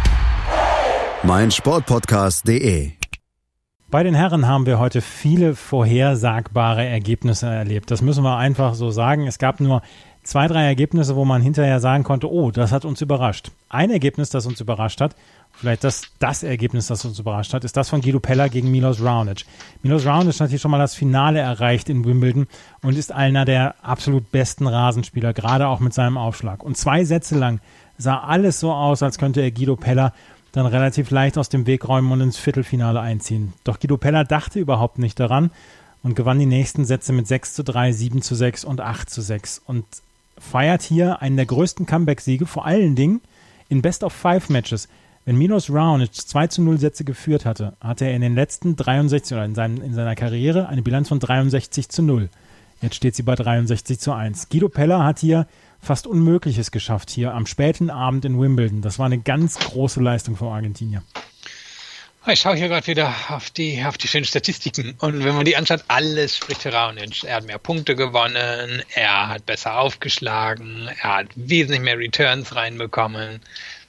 meinsportpodcast punkt de. Bei den Herren haben wir heute viele vorhersagbare Ergebnisse erlebt. Das müssen wir einfach so sagen. Es gab nur zwei, drei Ergebnisse, wo man hinterher sagen konnte, oh, das hat uns überrascht. Ein Ergebnis, das uns überrascht hat, vielleicht das, das Ergebnis, das uns überrascht hat, ist das von Guido Pella gegen Milos Raonic. Milos Raonic hat hier schon mal das Finale erreicht in Wimbledon und ist einer der absolut besten Rasenspieler, gerade auch mit seinem Aufschlag. Und zwei Sätze lang sah alles so aus, als könnte er Guido Pella dann relativ leicht aus dem Weg räumen und ins Viertelfinale einziehen. Doch Guido Pella dachte überhaupt nicht daran und gewann die nächsten Sätze mit sechs zu drei, sieben zu sechs und acht zu sechs und feiert hier einen der größten Comeback-Siege, vor allen Dingen in Best-of-Five-Matches. Wenn Milos Raonic zwei zu null Sätze geführt hatte, hatte er in den letzten dreiundsechzig oder in, seinem, in seiner Karriere eine Bilanz von dreiundsechzig zu null. Jetzt steht sie bei dreiundsechzig zu eins. Guido Pella hat hier fast Unmögliches geschafft, hier am späten Abend in Wimbledon. Das war eine ganz große Leistung von Argentinier. Ich schaue hier gerade wieder auf die, auf die schönen Statistiken und wenn man die anschaut, alles spricht für Raonic. Er hat mehr Punkte gewonnen, er hat besser aufgeschlagen, er hat wesentlich mehr Returns reinbekommen.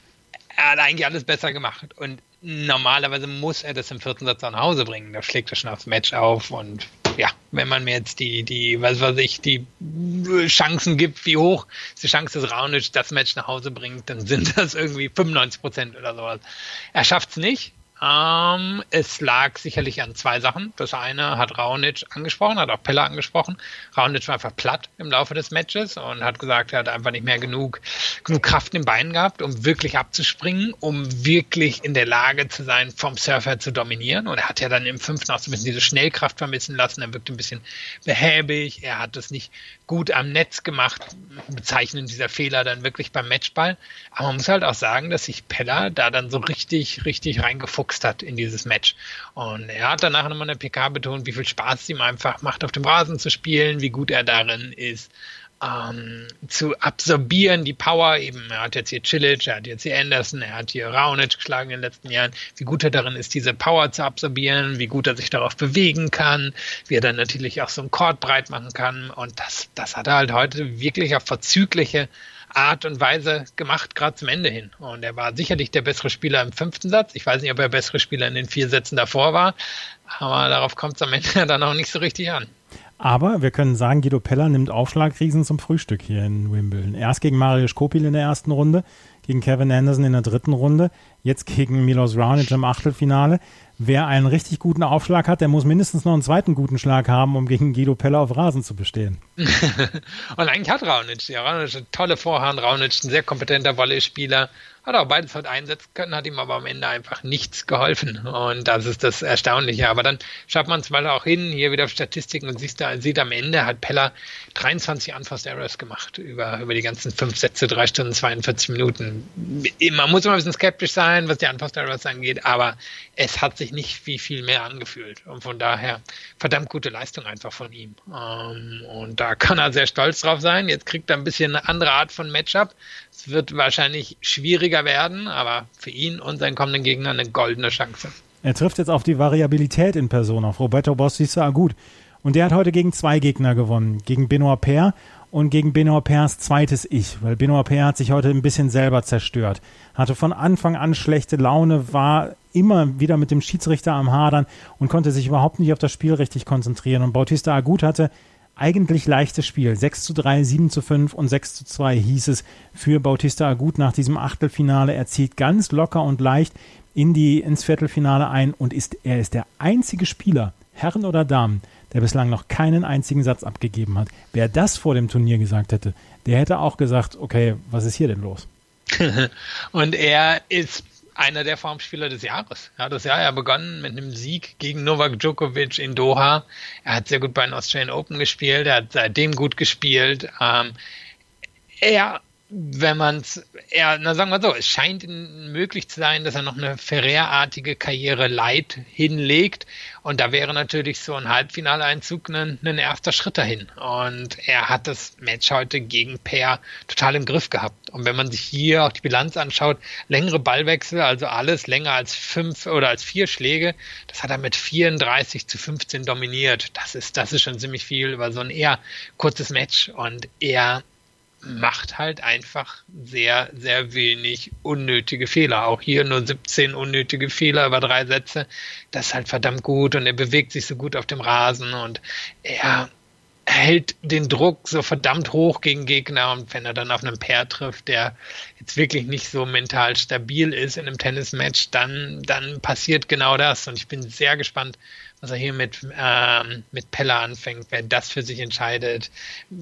Er hat eigentlich alles besser gemacht und normalerweise muss er das im vierten Satz nach Hause bringen. Da schlägt er schon aufs Match auf und ja, wenn man mir jetzt die, die, was weiß ich, die Chancen gibt, wie hoch ist die Chance, dass Raonic das Match nach Hause bringt, dann sind das irgendwie fünfundneunzig Prozent oder sowas. Er schafft es nicht. Ähm, es lag sicherlich an zwei Sachen. Das eine hat Raonic angesprochen, hat auch Pella angesprochen. Raonic war einfach platt im Laufe des Matches und hat gesagt, er hat einfach nicht mehr genug, genug Kraft in den Beinen gehabt, um wirklich abzuspringen, um wirklich in der Lage zu sein, vom Surfer zu dominieren. Und er hat ja dann im fünften auch so ein bisschen diese Schnellkraft vermissen lassen. Er wirkte ein bisschen behäbig. Er hat es nicht gut am Netz gemacht, bezeichnen dieser Fehler dann wirklich beim Matchball. Aber man muss halt auch sagen, dass sich Pella da dann so richtig, richtig reingefuchst hat in dieses Match. Und er hat danach nochmal in der P K betont, wie viel Spaß es ihm einfach macht, auf dem Rasen zu spielen, wie gut er darin ist, ähm, zu absorbieren, die Power eben. Er hat jetzt hier Cilic, er hat jetzt hier Anderson, er hat hier Raonic geschlagen in den letzten Jahren, wie gut er darin ist, diese Power zu absorbieren, wie gut er sich darauf bewegen kann, wie er dann natürlich auch so einen Court breit machen kann. Und das, das hat er halt heute wirklich auf vorzügliche Art und Weise gemacht, gerade zum Ende hin. Und er war sicherlich der bessere Spieler im fünften Satz. Ich weiß nicht, ob er bessere Spieler in den vier Sätzen davor war, aber darauf kommt es am Ende dann auch nicht so richtig an. Aber wir können sagen, Guido Pella nimmt Aufschlagriesen zum Frühstück hier in Wimbledon. Erst gegen Mariusz Kopil in der ersten Runde, gegen Kevin Anderson in der dritten Runde, jetzt gegen Milos Raonic im Achtelfinale. Wer einen richtig guten Aufschlag hat, der muss mindestens noch einen zweiten guten Schlag haben, um gegen Guido Pella auf Rasen zu bestehen. Und eigentlich hat Raonic, ja, Raonic eine tolle Vorhand, Raonic ein sehr kompetenter Volleyspieler, hat auch beides heute einsetzen können, hat ihm aber am Ende einfach nichts geholfen. Und das ist das Erstaunliche. Aber dann schafft man es mal auch hin, hier wieder auf Statistiken und siehst, da, sieht am Ende, hat Pella dreiundzwanzig Unforced Errors gemacht über, über die ganzen fünf Sätze, drei Stunden, zweiundvierzig Minuten. Man muss immer ein bisschen skeptisch sein, was die Unforced Errors angeht, aber es hat sich nicht wie viel mehr angefühlt. Und von daher verdammt gute Leistung einfach von ihm. Und da kann er sehr stolz drauf sein. Jetzt kriegt er ein bisschen eine andere Art von Matchup. Es wird wahrscheinlich schwieriger werden, aber für ihn und seinen kommenden Gegner eine goldene Chance. Er trifft jetzt auf die Variabilität in Person, auf Roberto Bautista Agut. Und der hat heute gegen zwei Gegner gewonnen. Gegen Benoit Paire und gegen Benoit Paires zweites Ich, weil Benoit Paire hat sich heute ein bisschen selber zerstört. Hatte von Anfang an schlechte Laune, war immer wieder mit dem Schiedsrichter am Hadern und konnte sich überhaupt nicht auf das Spiel richtig konzentrieren. Und Bautista Agut hatte eigentlich leichtes Spiel. sechs zu drei, sieben zu fünf und sechs zu zwei hieß es für Bautista Agut nach diesem Achtelfinale. Er zieht ganz locker und leicht in die, ins Viertelfinale ein und ist, er ist der einzige Spieler, Herren oder Damen, der bislang noch keinen einzigen Satz abgegeben hat. Wer das vor dem Turnier gesagt hätte, der hätte auch gesagt, okay, was ist hier denn los? Und er ist einer der Formspieler des Jahres. Er hat das Jahr ja begonnen mit einem Sieg gegen Novak Djokovic in Doha. Er hat sehr gut bei den Australian Open gespielt. Er hat seitdem gut gespielt. Ähm, er, wenn man es, er, na sagen wir so, es scheint ihm möglich zu sein, dass er noch eine Ferrer-artige Karriere light hinlegt. Und da wäre natürlich so ein Halbfinaleinzug ein, ein erster Schritt dahin. Und er hat das Match heute gegen Paire total im Griff gehabt. Und wenn man sich hier auch die Bilanz anschaut, längere Ballwechsel, also alles länger als fünf oder als vier Schläge, das hat er mit vierunddreißig zu fünfzehn dominiert. Das ist, das ist schon ziemlich viel über so ein eher kurzes Match. Und er macht halt einfach sehr, sehr wenig unnötige Fehler. Auch hier nur siebzehn unnötige Fehler über drei Sätze. Das ist halt verdammt gut und er bewegt sich so gut auf dem Rasen und er hält den Druck so verdammt hoch gegen Gegner und wenn er dann auf einen Pair trifft, der jetzt wirklich nicht so mental stabil ist in einem Tennismatch, dann, dann passiert genau das und ich bin sehr gespannt, was er hier mit, ähm, mit Pelle anfängt, wer das für sich entscheidet.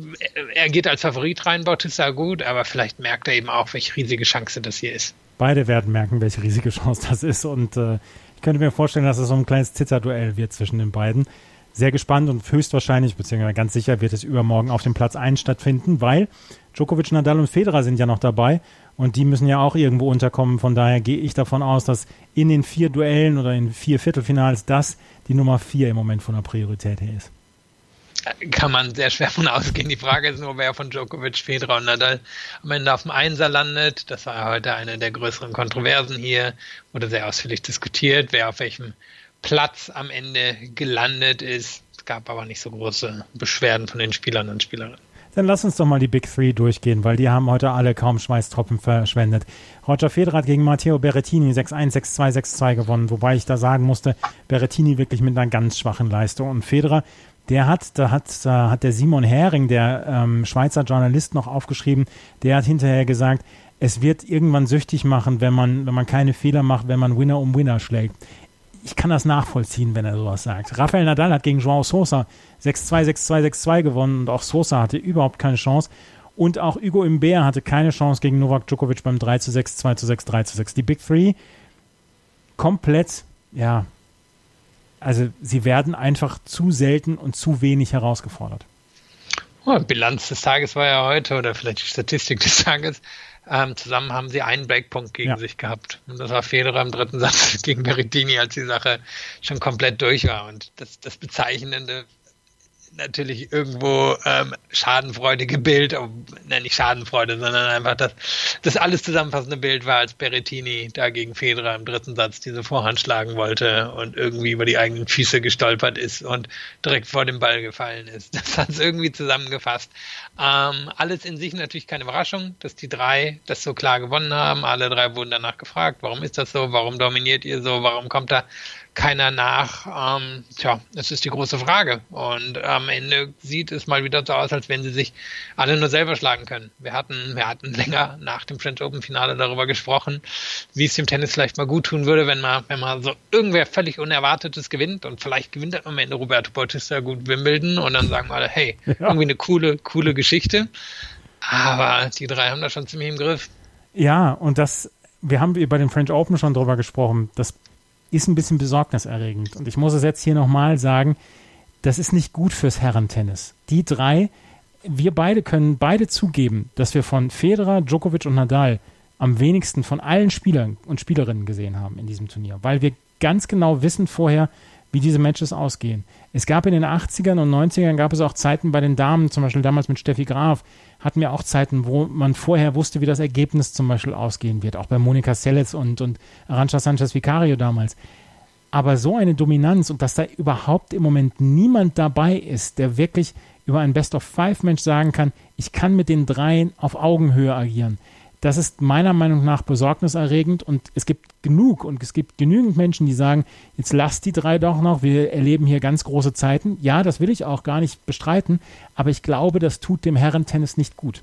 Er geht als Favorit rein, Bautista Agut, aber vielleicht merkt er eben auch, welche riesige Chance das hier ist. Beide werden merken, welche riesige Chance das ist und äh, ich könnte mir vorstellen, dass es so ein kleines Zitterdduell wird zwischen den beiden. Sehr gespannt und höchstwahrscheinlich, beziehungsweise ganz sicher wird es übermorgen auf dem Platz eins stattfinden, weil Djokovic, Nadal und Federer sind ja noch dabei und die müssen ja auch irgendwo unterkommen. Von daher gehe ich davon aus, dass in den vier Duellen oder in vier Viertelfinals das die Nummer vier im Moment von der Priorität her ist. Kann man sehr schwer von ausgehen. Die Frage ist nur, wer von Djokovic, Federer und Nadal am Ende auf dem Einser landet. Das war ja heute eine der größeren Kontroversen hier. Wurde sehr ausführlich diskutiert, wer auf welchem Platz am Ende gelandet ist. Es gab aber nicht so große Beschwerden von den Spielern und Spielerinnen. Dann lass uns doch mal die Big Three durchgehen, weil die haben heute alle kaum Schweißtropfen verschwendet. Roger Federer hat gegen Matteo Berrettini sechs eins, sechs zwei, sechs zwei gewonnen, wobei ich da sagen musste, Berrettini wirklich mit einer ganz schwachen Leistung. Und Federer, der hat, da hat, da hat der Simon Hering, der ähm, Schweizer Journalist, noch aufgeschrieben, der hat hinterher gesagt, es wird irgendwann süchtig machen, wenn man, wenn man keine Fehler macht, wenn man Winner um Winner schlägt. Ich kann das nachvollziehen, wenn er sowas sagt. Rafael Nadal hat gegen João Sosa sechs zwei, sechs zwei, sechs zwei gewonnen und auch Sosa hatte überhaupt keine Chance. Und auch Hugo Humbert hatte keine Chance gegen Novak Djokovic beim drei zu sechs, zwei zu sechs, drei zu sechs. Die Big Three komplett, ja, also sie werden einfach zu selten und zu wenig herausgefordert. Oh, Bilanz des Tages war ja heute, oder vielleicht die Statistik des Tages, ähm, zusammen haben sie einen Breakpunkt gegen ja. sich gehabt. Und das war Federer im dritten Satz gegen Berrettini, als die Sache schon komplett durch war. Und das, das Bezeichnende natürlich irgendwo ähm, schadenfreudige Bild, oh, nein, nicht Schadenfreude, sondern einfach das, das alles zusammenfassende Bild war, als Berrettini da gegen Federer im dritten Satz diese Vorhand schlagen wollte und irgendwie über die eigenen Füße gestolpert ist und direkt vor dem Ball gefallen ist. Das hat es irgendwie zusammengefasst. Ähm, alles in sich natürlich keine Überraschung, dass die drei das so klar gewonnen haben. Alle drei wurden danach gefragt, warum ist das so, warum dominiert ihr so, warum kommt da keiner nach? Ähm, tja, das ist die große Frage. Und am Ende sieht es mal wieder so aus, als wenn sie sich alle nur selber schlagen können. Wir hatten, wir hatten länger nach dem French Open Finale darüber gesprochen, wie es dem Tennis vielleicht mal gut tun würde, wenn man, wenn man so irgendwer völlig Unerwartetes gewinnt und vielleicht gewinnt dann am Ende Roberto Bautista gut Wimbledon und dann sagen alle, hey, ja. irgendwie eine coole, coole Geschichte. Aber die drei haben das schon ziemlich im Griff. Ja, und das, wir haben bei den French Open schon drüber gesprochen, das ist ein bisschen besorgniserregend. Und ich muss es jetzt hier nochmal sagen, das ist nicht gut fürs Herrentennis. Die drei, wir beide können beide zugeben, dass wir von Federer, Djokovic und Nadal am wenigsten von allen Spielern und Spielerinnen gesehen haben in diesem Turnier, weil wir ganz genau wissen vorher, wie diese Matches ausgehen. Es gab in den achtzigern und neunzigern gab es auch Zeiten bei den Damen, zum Beispiel damals mit Steffi Graf, hatten wir auch Zeiten, wo man vorher wusste, wie das Ergebnis zum Beispiel ausgehen wird, auch bei Monica Seles und, und Arantxa Sanchez Vicario damals. Aber so eine Dominanz und dass da überhaupt im Moment niemand dabei ist, der wirklich über ein Best-of-Five-Match sagen kann, ich kann mit den dreien auf Augenhöhe agieren. Das ist meiner Meinung nach besorgniserregend und es gibt genug und es gibt genügend Menschen, die sagen, jetzt lasst die drei doch noch, wir erleben hier ganz große Zeiten. Ja, das will ich auch gar nicht bestreiten, aber ich glaube, das tut dem Herrentennis nicht gut.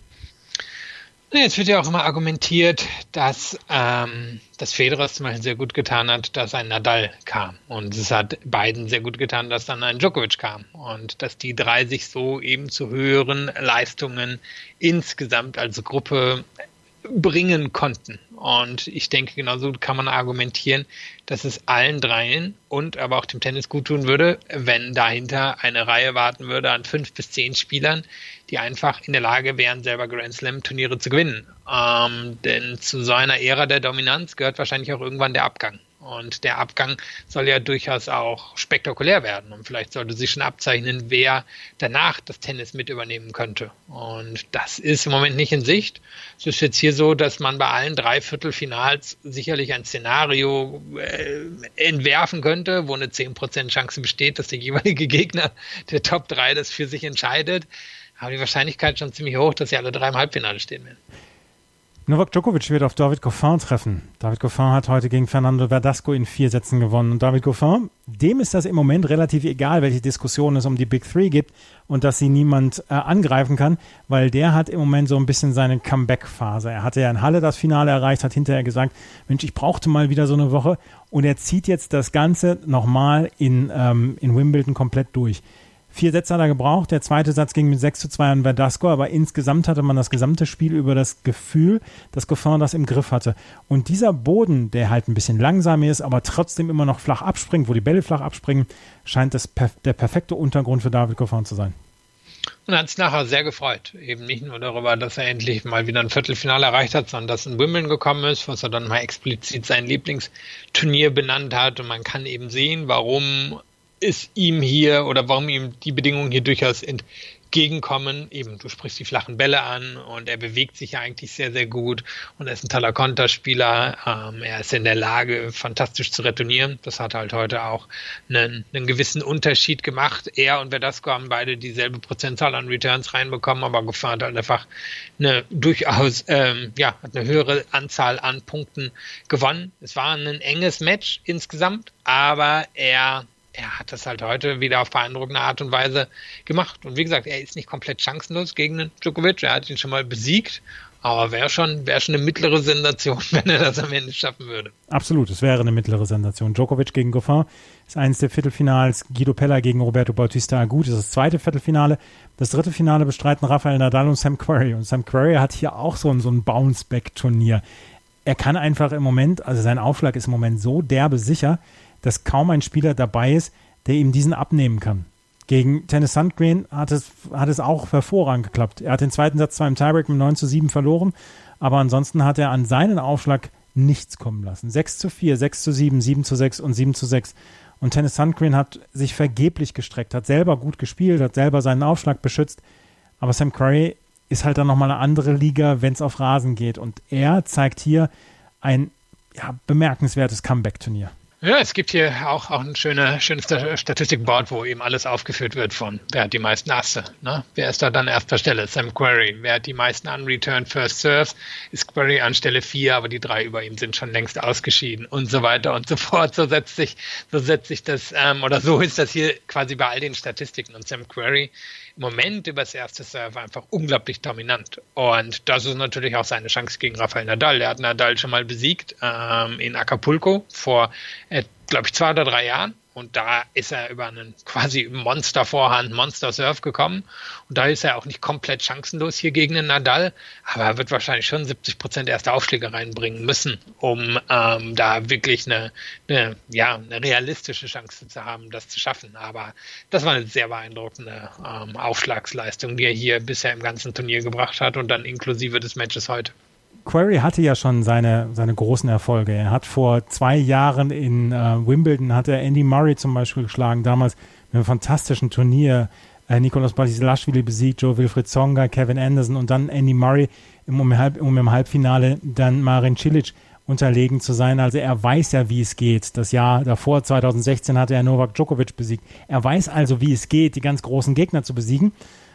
Jetzt wird ja auch immer argumentiert, dass ähm, das Federer zum Beispiel sehr gut getan hat, dass ein Nadal kam. Und es hat beiden sehr gut getan, dass dann ein Djokovic kam. Und dass die drei sich so eben zu höheren Leistungen insgesamt als Gruppe bringen konnten. Und ich denke, genauso kann man argumentieren, dass es allen dreien und aber auch dem Tennis gut tun würde, wenn dahinter eine Reihe warten würde an fünf bis zehn Spielern, die einfach in der Lage wären, selber Grand Slam Turniere zu gewinnen. Ähm, denn zu so einer Ära der Dominanz gehört wahrscheinlich auch irgendwann der Abgang. Und der Abgang soll ja durchaus auch spektakulär werden. Und vielleicht sollte sich schon abzeichnen, wer danach das Tennis mit übernehmen könnte. Und das ist im Moment nicht in Sicht. Es ist jetzt hier so, dass man bei allen drei Viertelfinals sicherlich ein Szenario äh, entwerfen könnte, wo eine zehn Prozent Chance besteht, dass der jeweilige Gegner der Top drei das für sich entscheidet. Aber die Wahrscheinlichkeit ist schon ziemlich hoch, dass sie alle drei im Halbfinale stehen werden. Novak Djokovic wird auf David Goffin treffen. David Goffin hat heute gegen Fernando Verdasco in vier Sätzen gewonnen. Und David Goffin, dem ist das im Moment relativ egal, welche Diskussion es um die Big Three gibt und dass sie niemand äh, angreifen kann, weil der hat im Moment so ein bisschen seine Comeback-Phase. Er hatte ja in Halle das Finale erreicht, hat hinterher gesagt, Mensch, ich brauchte mal wieder so eine Woche. Und er zieht jetzt das Ganze nochmal in, ähm, in Wimbledon komplett durch. Vier Sätze hat er gebraucht, der zweite Satz ging mit sechs zu zwei an Verdasco, aber insgesamt hatte man das gesamte Spiel über das Gefühl, dass Goffin das im Griff hatte. Und dieser Boden, der halt ein bisschen langsam ist, aber trotzdem immer noch flach abspringt, wo die Bälle flach abspringen, scheint das perf- der perfekte Untergrund für David Goffin zu sein. Und er hat es nachher sehr gefreut. Eben nicht nur darüber, dass er endlich mal wieder ein Viertelfinale erreicht hat, sondern dass ein Wimbledon gekommen ist, was er dann mal explizit sein Lieblingsturnier benannt hat. Und man kann eben sehen, warum ist ihm hier oder warum ihm die Bedingungen hier durchaus entgegenkommen. Eben, du sprichst die flachen Bälle an und er bewegt sich ja eigentlich sehr, sehr gut und er ist ein toller Konterspieler. Ähm, er ist in der Lage, fantastisch zu retournieren. Das hat halt heute auch einen, einen gewissen Unterschied gemacht. Er und Verdasco haben beide dieselbe Prozentzahl an Returns reinbekommen, aber Goffin hat halt einfach eine durchaus, ähm, ja, hat eine höhere Anzahl an Punkten gewonnen. Es war ein enges Match insgesamt, aber er Er hat das halt heute wieder auf beeindruckende Art und Weise gemacht. Und wie gesagt, er ist nicht komplett chancenlos gegen den Djokovic. Er hat ihn schon mal besiegt. Aber wäre schon, wäre schon eine mittlere Sensation, wenn er das am Ende schaffen würde. Absolut, es wäre eine mittlere Sensation. Djokovic gegen Goffin ist eines der Viertelfinals. Guido Pella gegen Roberto Bautista Agut ist das zweite Viertelfinale. Das dritte Finale bestreiten Rafael Nadal und Sam Querrey. Und Sam Querrey hat hier auch so ein, so ein Bounce-Back-Turnier. Er kann einfach im Moment, also sein Aufschlag ist im Moment so derbe sicher, dass kaum ein Spieler dabei ist, der ihm diesen abnehmen kann. Gegen Tennys Sandgren hat es, hat es auch hervorragend geklappt. Er hat den zweiten Satz zwar im Tiebreak mit neun zu sieben verloren, aber ansonsten hat er an seinen Aufschlag nichts kommen lassen. sechs zu vier, sechs zu sieben, sieben zu sechs und sieben zu sechs. Und Tennys Sandgren hat sich vergeblich gestreckt, hat selber gut gespielt, hat selber seinen Aufschlag beschützt. Aber Sam Querrey ist halt dann nochmal eine andere Liga, wenn es auf Rasen geht. Und er zeigt hier ein ja, bemerkenswertes Comeback-Turnier. Ja, es gibt hier auch, auch ein schöne, schönes Statistikboard, wo eben alles aufgeführt wird von, wer hat die meisten Asse, ne? Wer ist da dann erster Stelle? Sam Querrey. Wer hat die meisten Unreturned First Serves? Ist Querrey an Stelle vier, aber die drei über ihm sind schon längst ausgeschieden und so weiter und so fort. So setzt sich, so setzt sich das, ähm, oder so ist das hier quasi bei all den Statistiken. Und Sam Querrey im Moment über das erste Serve einfach unglaublich dominant. Und das ist natürlich auch seine Chance gegen Rafael Nadal. Der hat Nadal schon mal besiegt ähm, in Acapulco vor, äh, glaube ich, zwei oder drei Jahren. Und da ist er über einen quasi Monster-Vorhand, Monster-Surf gekommen. Und da ist er auch nicht komplett chancenlos hier gegen den Nadal. Aber er wird wahrscheinlich schon siebzig Prozent erste Aufschläge reinbringen müssen, um ähm, da wirklich eine, eine, ja, eine realistische Chance zu haben, das zu schaffen. Aber das war eine sehr beeindruckende ähm, Aufschlagsleistung, die er hier bisher im ganzen Turnier gebracht hat und dann inklusive des Matches heute. Querrey hatte ja schon seine, seine großen Erfolge. Er hat vor zwei Jahren in äh, Wimbledon hat er Andy Murray zum Beispiel geschlagen, damals mit einem fantastischen Turnier. Äh, Nikolaus Basilashvili besiegt, Joe Wilfried Tsonga, Kevin Anderson und dann Andy Murray, um im, Halb, um im Halbfinale dann Marin Cilic unterlegen zu sein. Also er weiß ja, wie es geht. Das Jahr davor, zwanzig sechzehn, hatte er Novak Djokovic besiegt. Er weiß also, wie es geht, die ganz großen Gegner zu besiegen.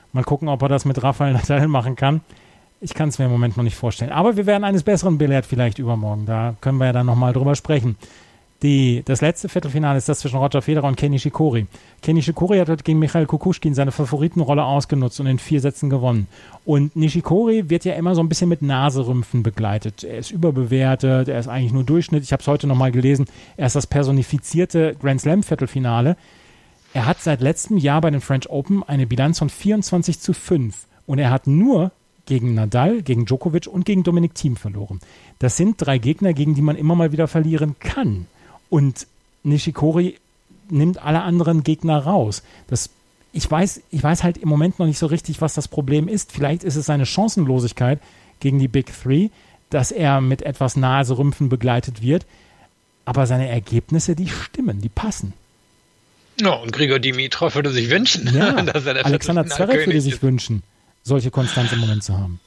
Mal gucken, ob er das mit Rafael Nadal machen kann. Ich kann es mir im Moment noch nicht vorstellen. Aber wir werden eines Besseren belehrt vielleicht übermorgen. Da können wir ja dann nochmal drüber sprechen. Die, das letzte Viertelfinale ist das zwischen Roger Federer und Kei Nishikori. Kei Nishikori hat heute gegen Michail Kukushkin seine Favoritenrolle ausgenutzt und in vier Sätzen gewonnen. Und Nishikori wird ja immer so ein bisschen mit Naserümpfen begleitet. Er ist überbewertet, er ist eigentlich nur Durchschnitt. Ich habe es heute nochmal gelesen. Er ist das personifizierte Grand Slam Viertelfinale. Er hat seit letztem Jahr bei den French Open eine Bilanz von vierundzwanzig zu fünf. Und er hat nur gegen Nadal, gegen Djokovic und gegen Dominic Thiem verloren. Das sind drei Gegner, gegen die man immer mal wieder verlieren kann. Und Nishikori nimmt alle anderen Gegner raus. Das, ich weiß, ich weiß halt im Moment noch nicht so richtig, was das Problem ist. Vielleicht ist es seine Chancenlosigkeit gegen die Big Three, dass er mit etwas Naserümpfen begleitet wird. Aber seine Ergebnisse, die stimmen, die passen. Ja, und Grigor Dimitrov würde sich wünschen, ja, dass er der Alexander Zverev würde sich wünschen, solche Konstanz im Moment zu haben.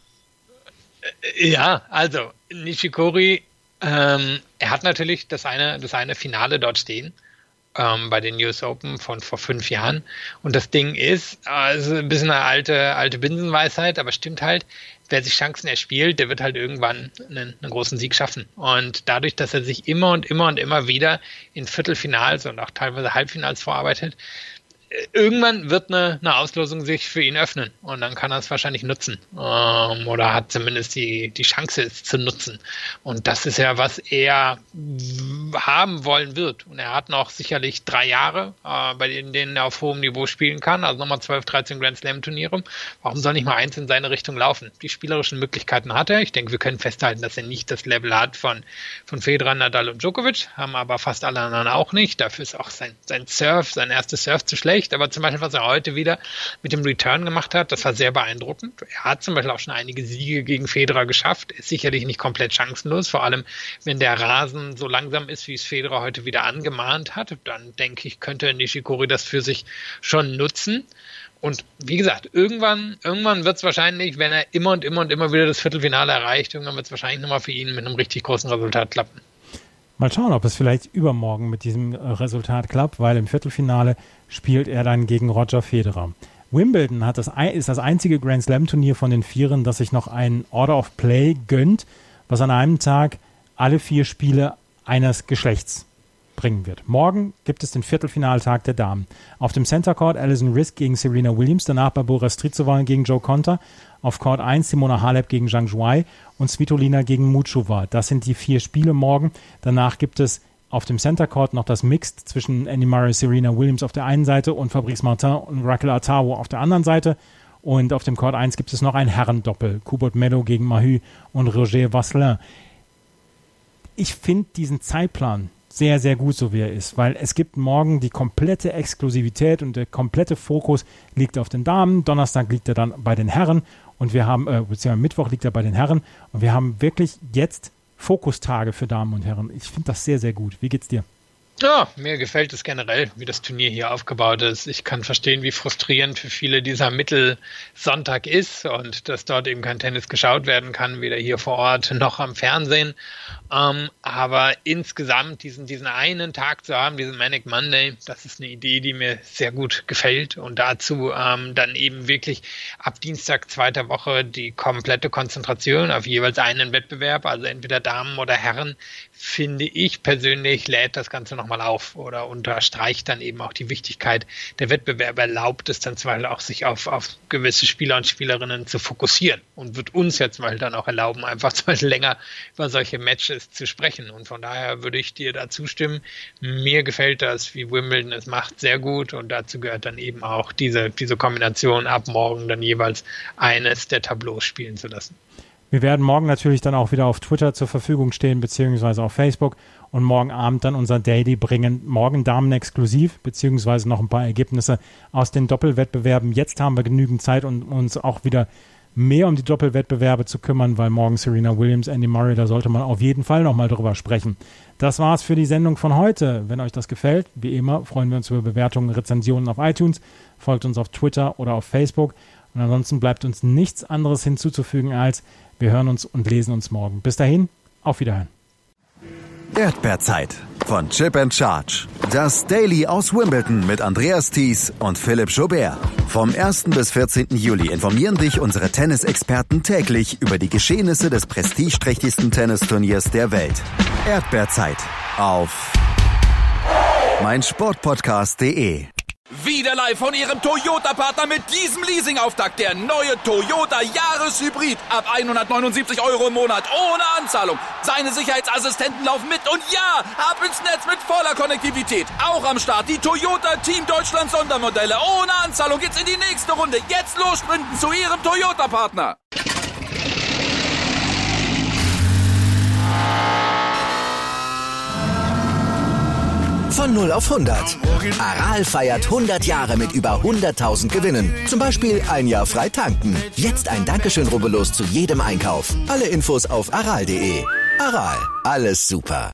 Ja, also Nishikori, ähm, er hat natürlich das eine, das eine Finale dort stehen, ähm, bei den U S Open von vor fünf Jahren. Und das Ding ist, also ein bisschen eine alte, alte Binsenweisheit, aber stimmt halt, wer sich Chancen erspielt, der wird halt irgendwann einen, einen großen Sieg schaffen. Und dadurch, dass er sich immer und immer und immer wieder in Viertelfinals und auch teilweise Halbfinals vorarbeitet, irgendwann wird eine, eine Auslosung sich für ihn öffnen und dann kann er es wahrscheinlich nutzen ähm, oder hat zumindest die, die Chance, es zu nutzen. Und das ist ja, was er haben wollen wird. Und er hat noch sicherlich drei Jahre, äh, bei denen, denen er auf hohem Niveau spielen kann, also nochmal zwölf, dreizehn Grand Slam Turniere. Warum soll nicht mal eins in seine Richtung laufen? Die spielerischen Möglichkeiten hat er. Ich denke, wir können festhalten, dass er nicht das Level hat von, von Federer, Nadal und Djokovic, haben aber fast alle anderen auch nicht. Dafür ist auch sein, sein Surf, sein erstes Surf zu schlecht. Aber zum Beispiel, was er heute wieder mit dem Return gemacht hat, das war sehr beeindruckend. Er hat zum Beispiel auch schon einige Siege gegen Federer geschafft, ist sicherlich nicht komplett chancenlos, vor allem wenn der Rasen so langsam ist, wie es Federer heute wieder angemahnt hat, dann denke ich, könnte Nishikori das für sich schon nutzen. Und wie gesagt, irgendwann, irgendwann wird es wahrscheinlich, wenn er immer und immer und immer wieder das Viertelfinale erreicht, irgendwann wird es wahrscheinlich nochmal für ihn mit einem richtig großen Resultat klappen. Mal schauen, ob es vielleicht übermorgen mit diesem Resultat klappt, weil im Viertelfinale spielt er dann gegen Roger Federer. Wimbledon hat das, ist das einzige Grand Slam Turnier von den Vieren, das sich noch ein Order of Play gönnt, was an einem Tag alle vier Spiele eines Geschlechts bringen wird. Morgen gibt es den Viertelfinaltag der Damen. Auf dem Center Court Alison Riske gegen Serena Williams, danach Barbora Strycova gegen Jo Konta. Auf Court eins Simona Halep gegen Zhang Zhuai und Svitolina gegen Muchova. Das sind die vier Spiele morgen. Danach gibt es auf dem Center Court noch das Mixed zwischen Andy Murray, Serena Williams auf der einen Seite und Fabrice Martin und Raquel Artaro auf der anderen Seite. Und auf dem Court eins gibt es noch ein Herrendoppel. Kubot Melo gegen Mahü und Roger Vasselin. Ich finde diesen Zeitplan sehr, sehr gut, so wie er ist, weil es gibt morgen die komplette Exklusivität und der komplette Fokus liegt auf den Damen. Donnerstag liegt er dann bei den Herren und wir haben, äh, beziehungsweise Mittwoch liegt er bei den Herren und wir haben wirklich jetzt Fokustage für Damen und Herren. Ich finde das sehr, sehr gut. Wie geht's dir? Ja, mir gefällt es generell, wie das Turnier hier aufgebaut ist. Ich kann verstehen, wie frustrierend für viele dieser Mittelsonntag ist und dass dort eben kein Tennis geschaut werden kann, weder hier vor Ort noch am Fernsehen. Ähm, aber insgesamt diesen, diesen einen Tag zu haben, diesen Manic Monday, das ist eine Idee, die mir sehr gut gefällt. Und dazu ähm, dann eben wirklich ab Dienstag zweiter Woche die komplette Konzentration auf jeweils einen Wettbewerb, also entweder Damen oder Herren, finde ich persönlich, lädt das Ganze nochmal auf oder unterstreicht dann eben auch die Wichtigkeit der Wettbewerbe, erlaubt es dann zwar auch, sich auf, auf gewisse Spieler und Spielerinnen zu fokussieren und wird uns jetzt mal dann auch erlauben, einfach zum Beispiel länger über solche Matches zu sprechen. Und von daher würde ich dir da zustimmen. Mir gefällt das, wie Wimbledon es macht, sehr gut und dazu gehört dann eben auch diese, diese Kombination ab morgen dann jeweils eines der Tableaus spielen zu lassen. Wir werden morgen natürlich dann auch wieder auf Twitter zur Verfügung stehen, beziehungsweise auf Facebook und morgen Abend dann unser Daily bringen. Morgen Damen exklusiv, beziehungsweise noch ein paar Ergebnisse aus den Doppelwettbewerben. Jetzt haben wir genügend Zeit, um uns auch wieder mehr um die Doppelwettbewerbe zu kümmern, weil morgen Serena Williams, Andy Murray, da sollte man auf jeden Fall nochmal drüber sprechen. Das war's für die Sendung von heute. Wenn euch das gefällt, wie immer, freuen wir uns über Bewertungen, Rezensionen auf iTunes. Folgt uns auf Twitter oder auf Facebook. Und ansonsten bleibt uns nichts anderes hinzuzufügen als wir hören uns und lesen uns morgen. Bis dahin, auf Wiederhören. Erdbeerzeit von Chip and Charge. Das Daily aus Wimbledon mit Andreas Thies und Philipp Joubert. Vom ersten bis vierzehnten Juli informieren dich unsere Tennisexperten täglich über die Geschehnisse des prestigeträchtigsten Tennisturniers der Welt. Erdbeerzeit auf meinsportpodcast punkt de. Wieder live von Ihrem Toyota-Partner mit diesem Leasing-Auftakt. Der neue Toyota Jahreshybrid. Ab hundertneunundsiebzig Euro im Monat. Ohne Anzahlung. Seine Sicherheitsassistenten laufen mit. Und ja, ab ins Netz mit voller Konnektivität. Auch am Start die Toyota Team Deutschland Sondermodelle. Ohne Anzahlung geht's in die nächste Runde. Jetzt los sprinten zu Ihrem Toyota-Partner. Von null auf hundert. Aral feiert hundert Jahre mit über hunderttausend Gewinnen. Zum Beispiel ein Jahr frei tanken. Jetzt ein Dankeschön, rubbellos zu jedem Einkauf. Alle Infos auf aral punkt de. Aral, alles super.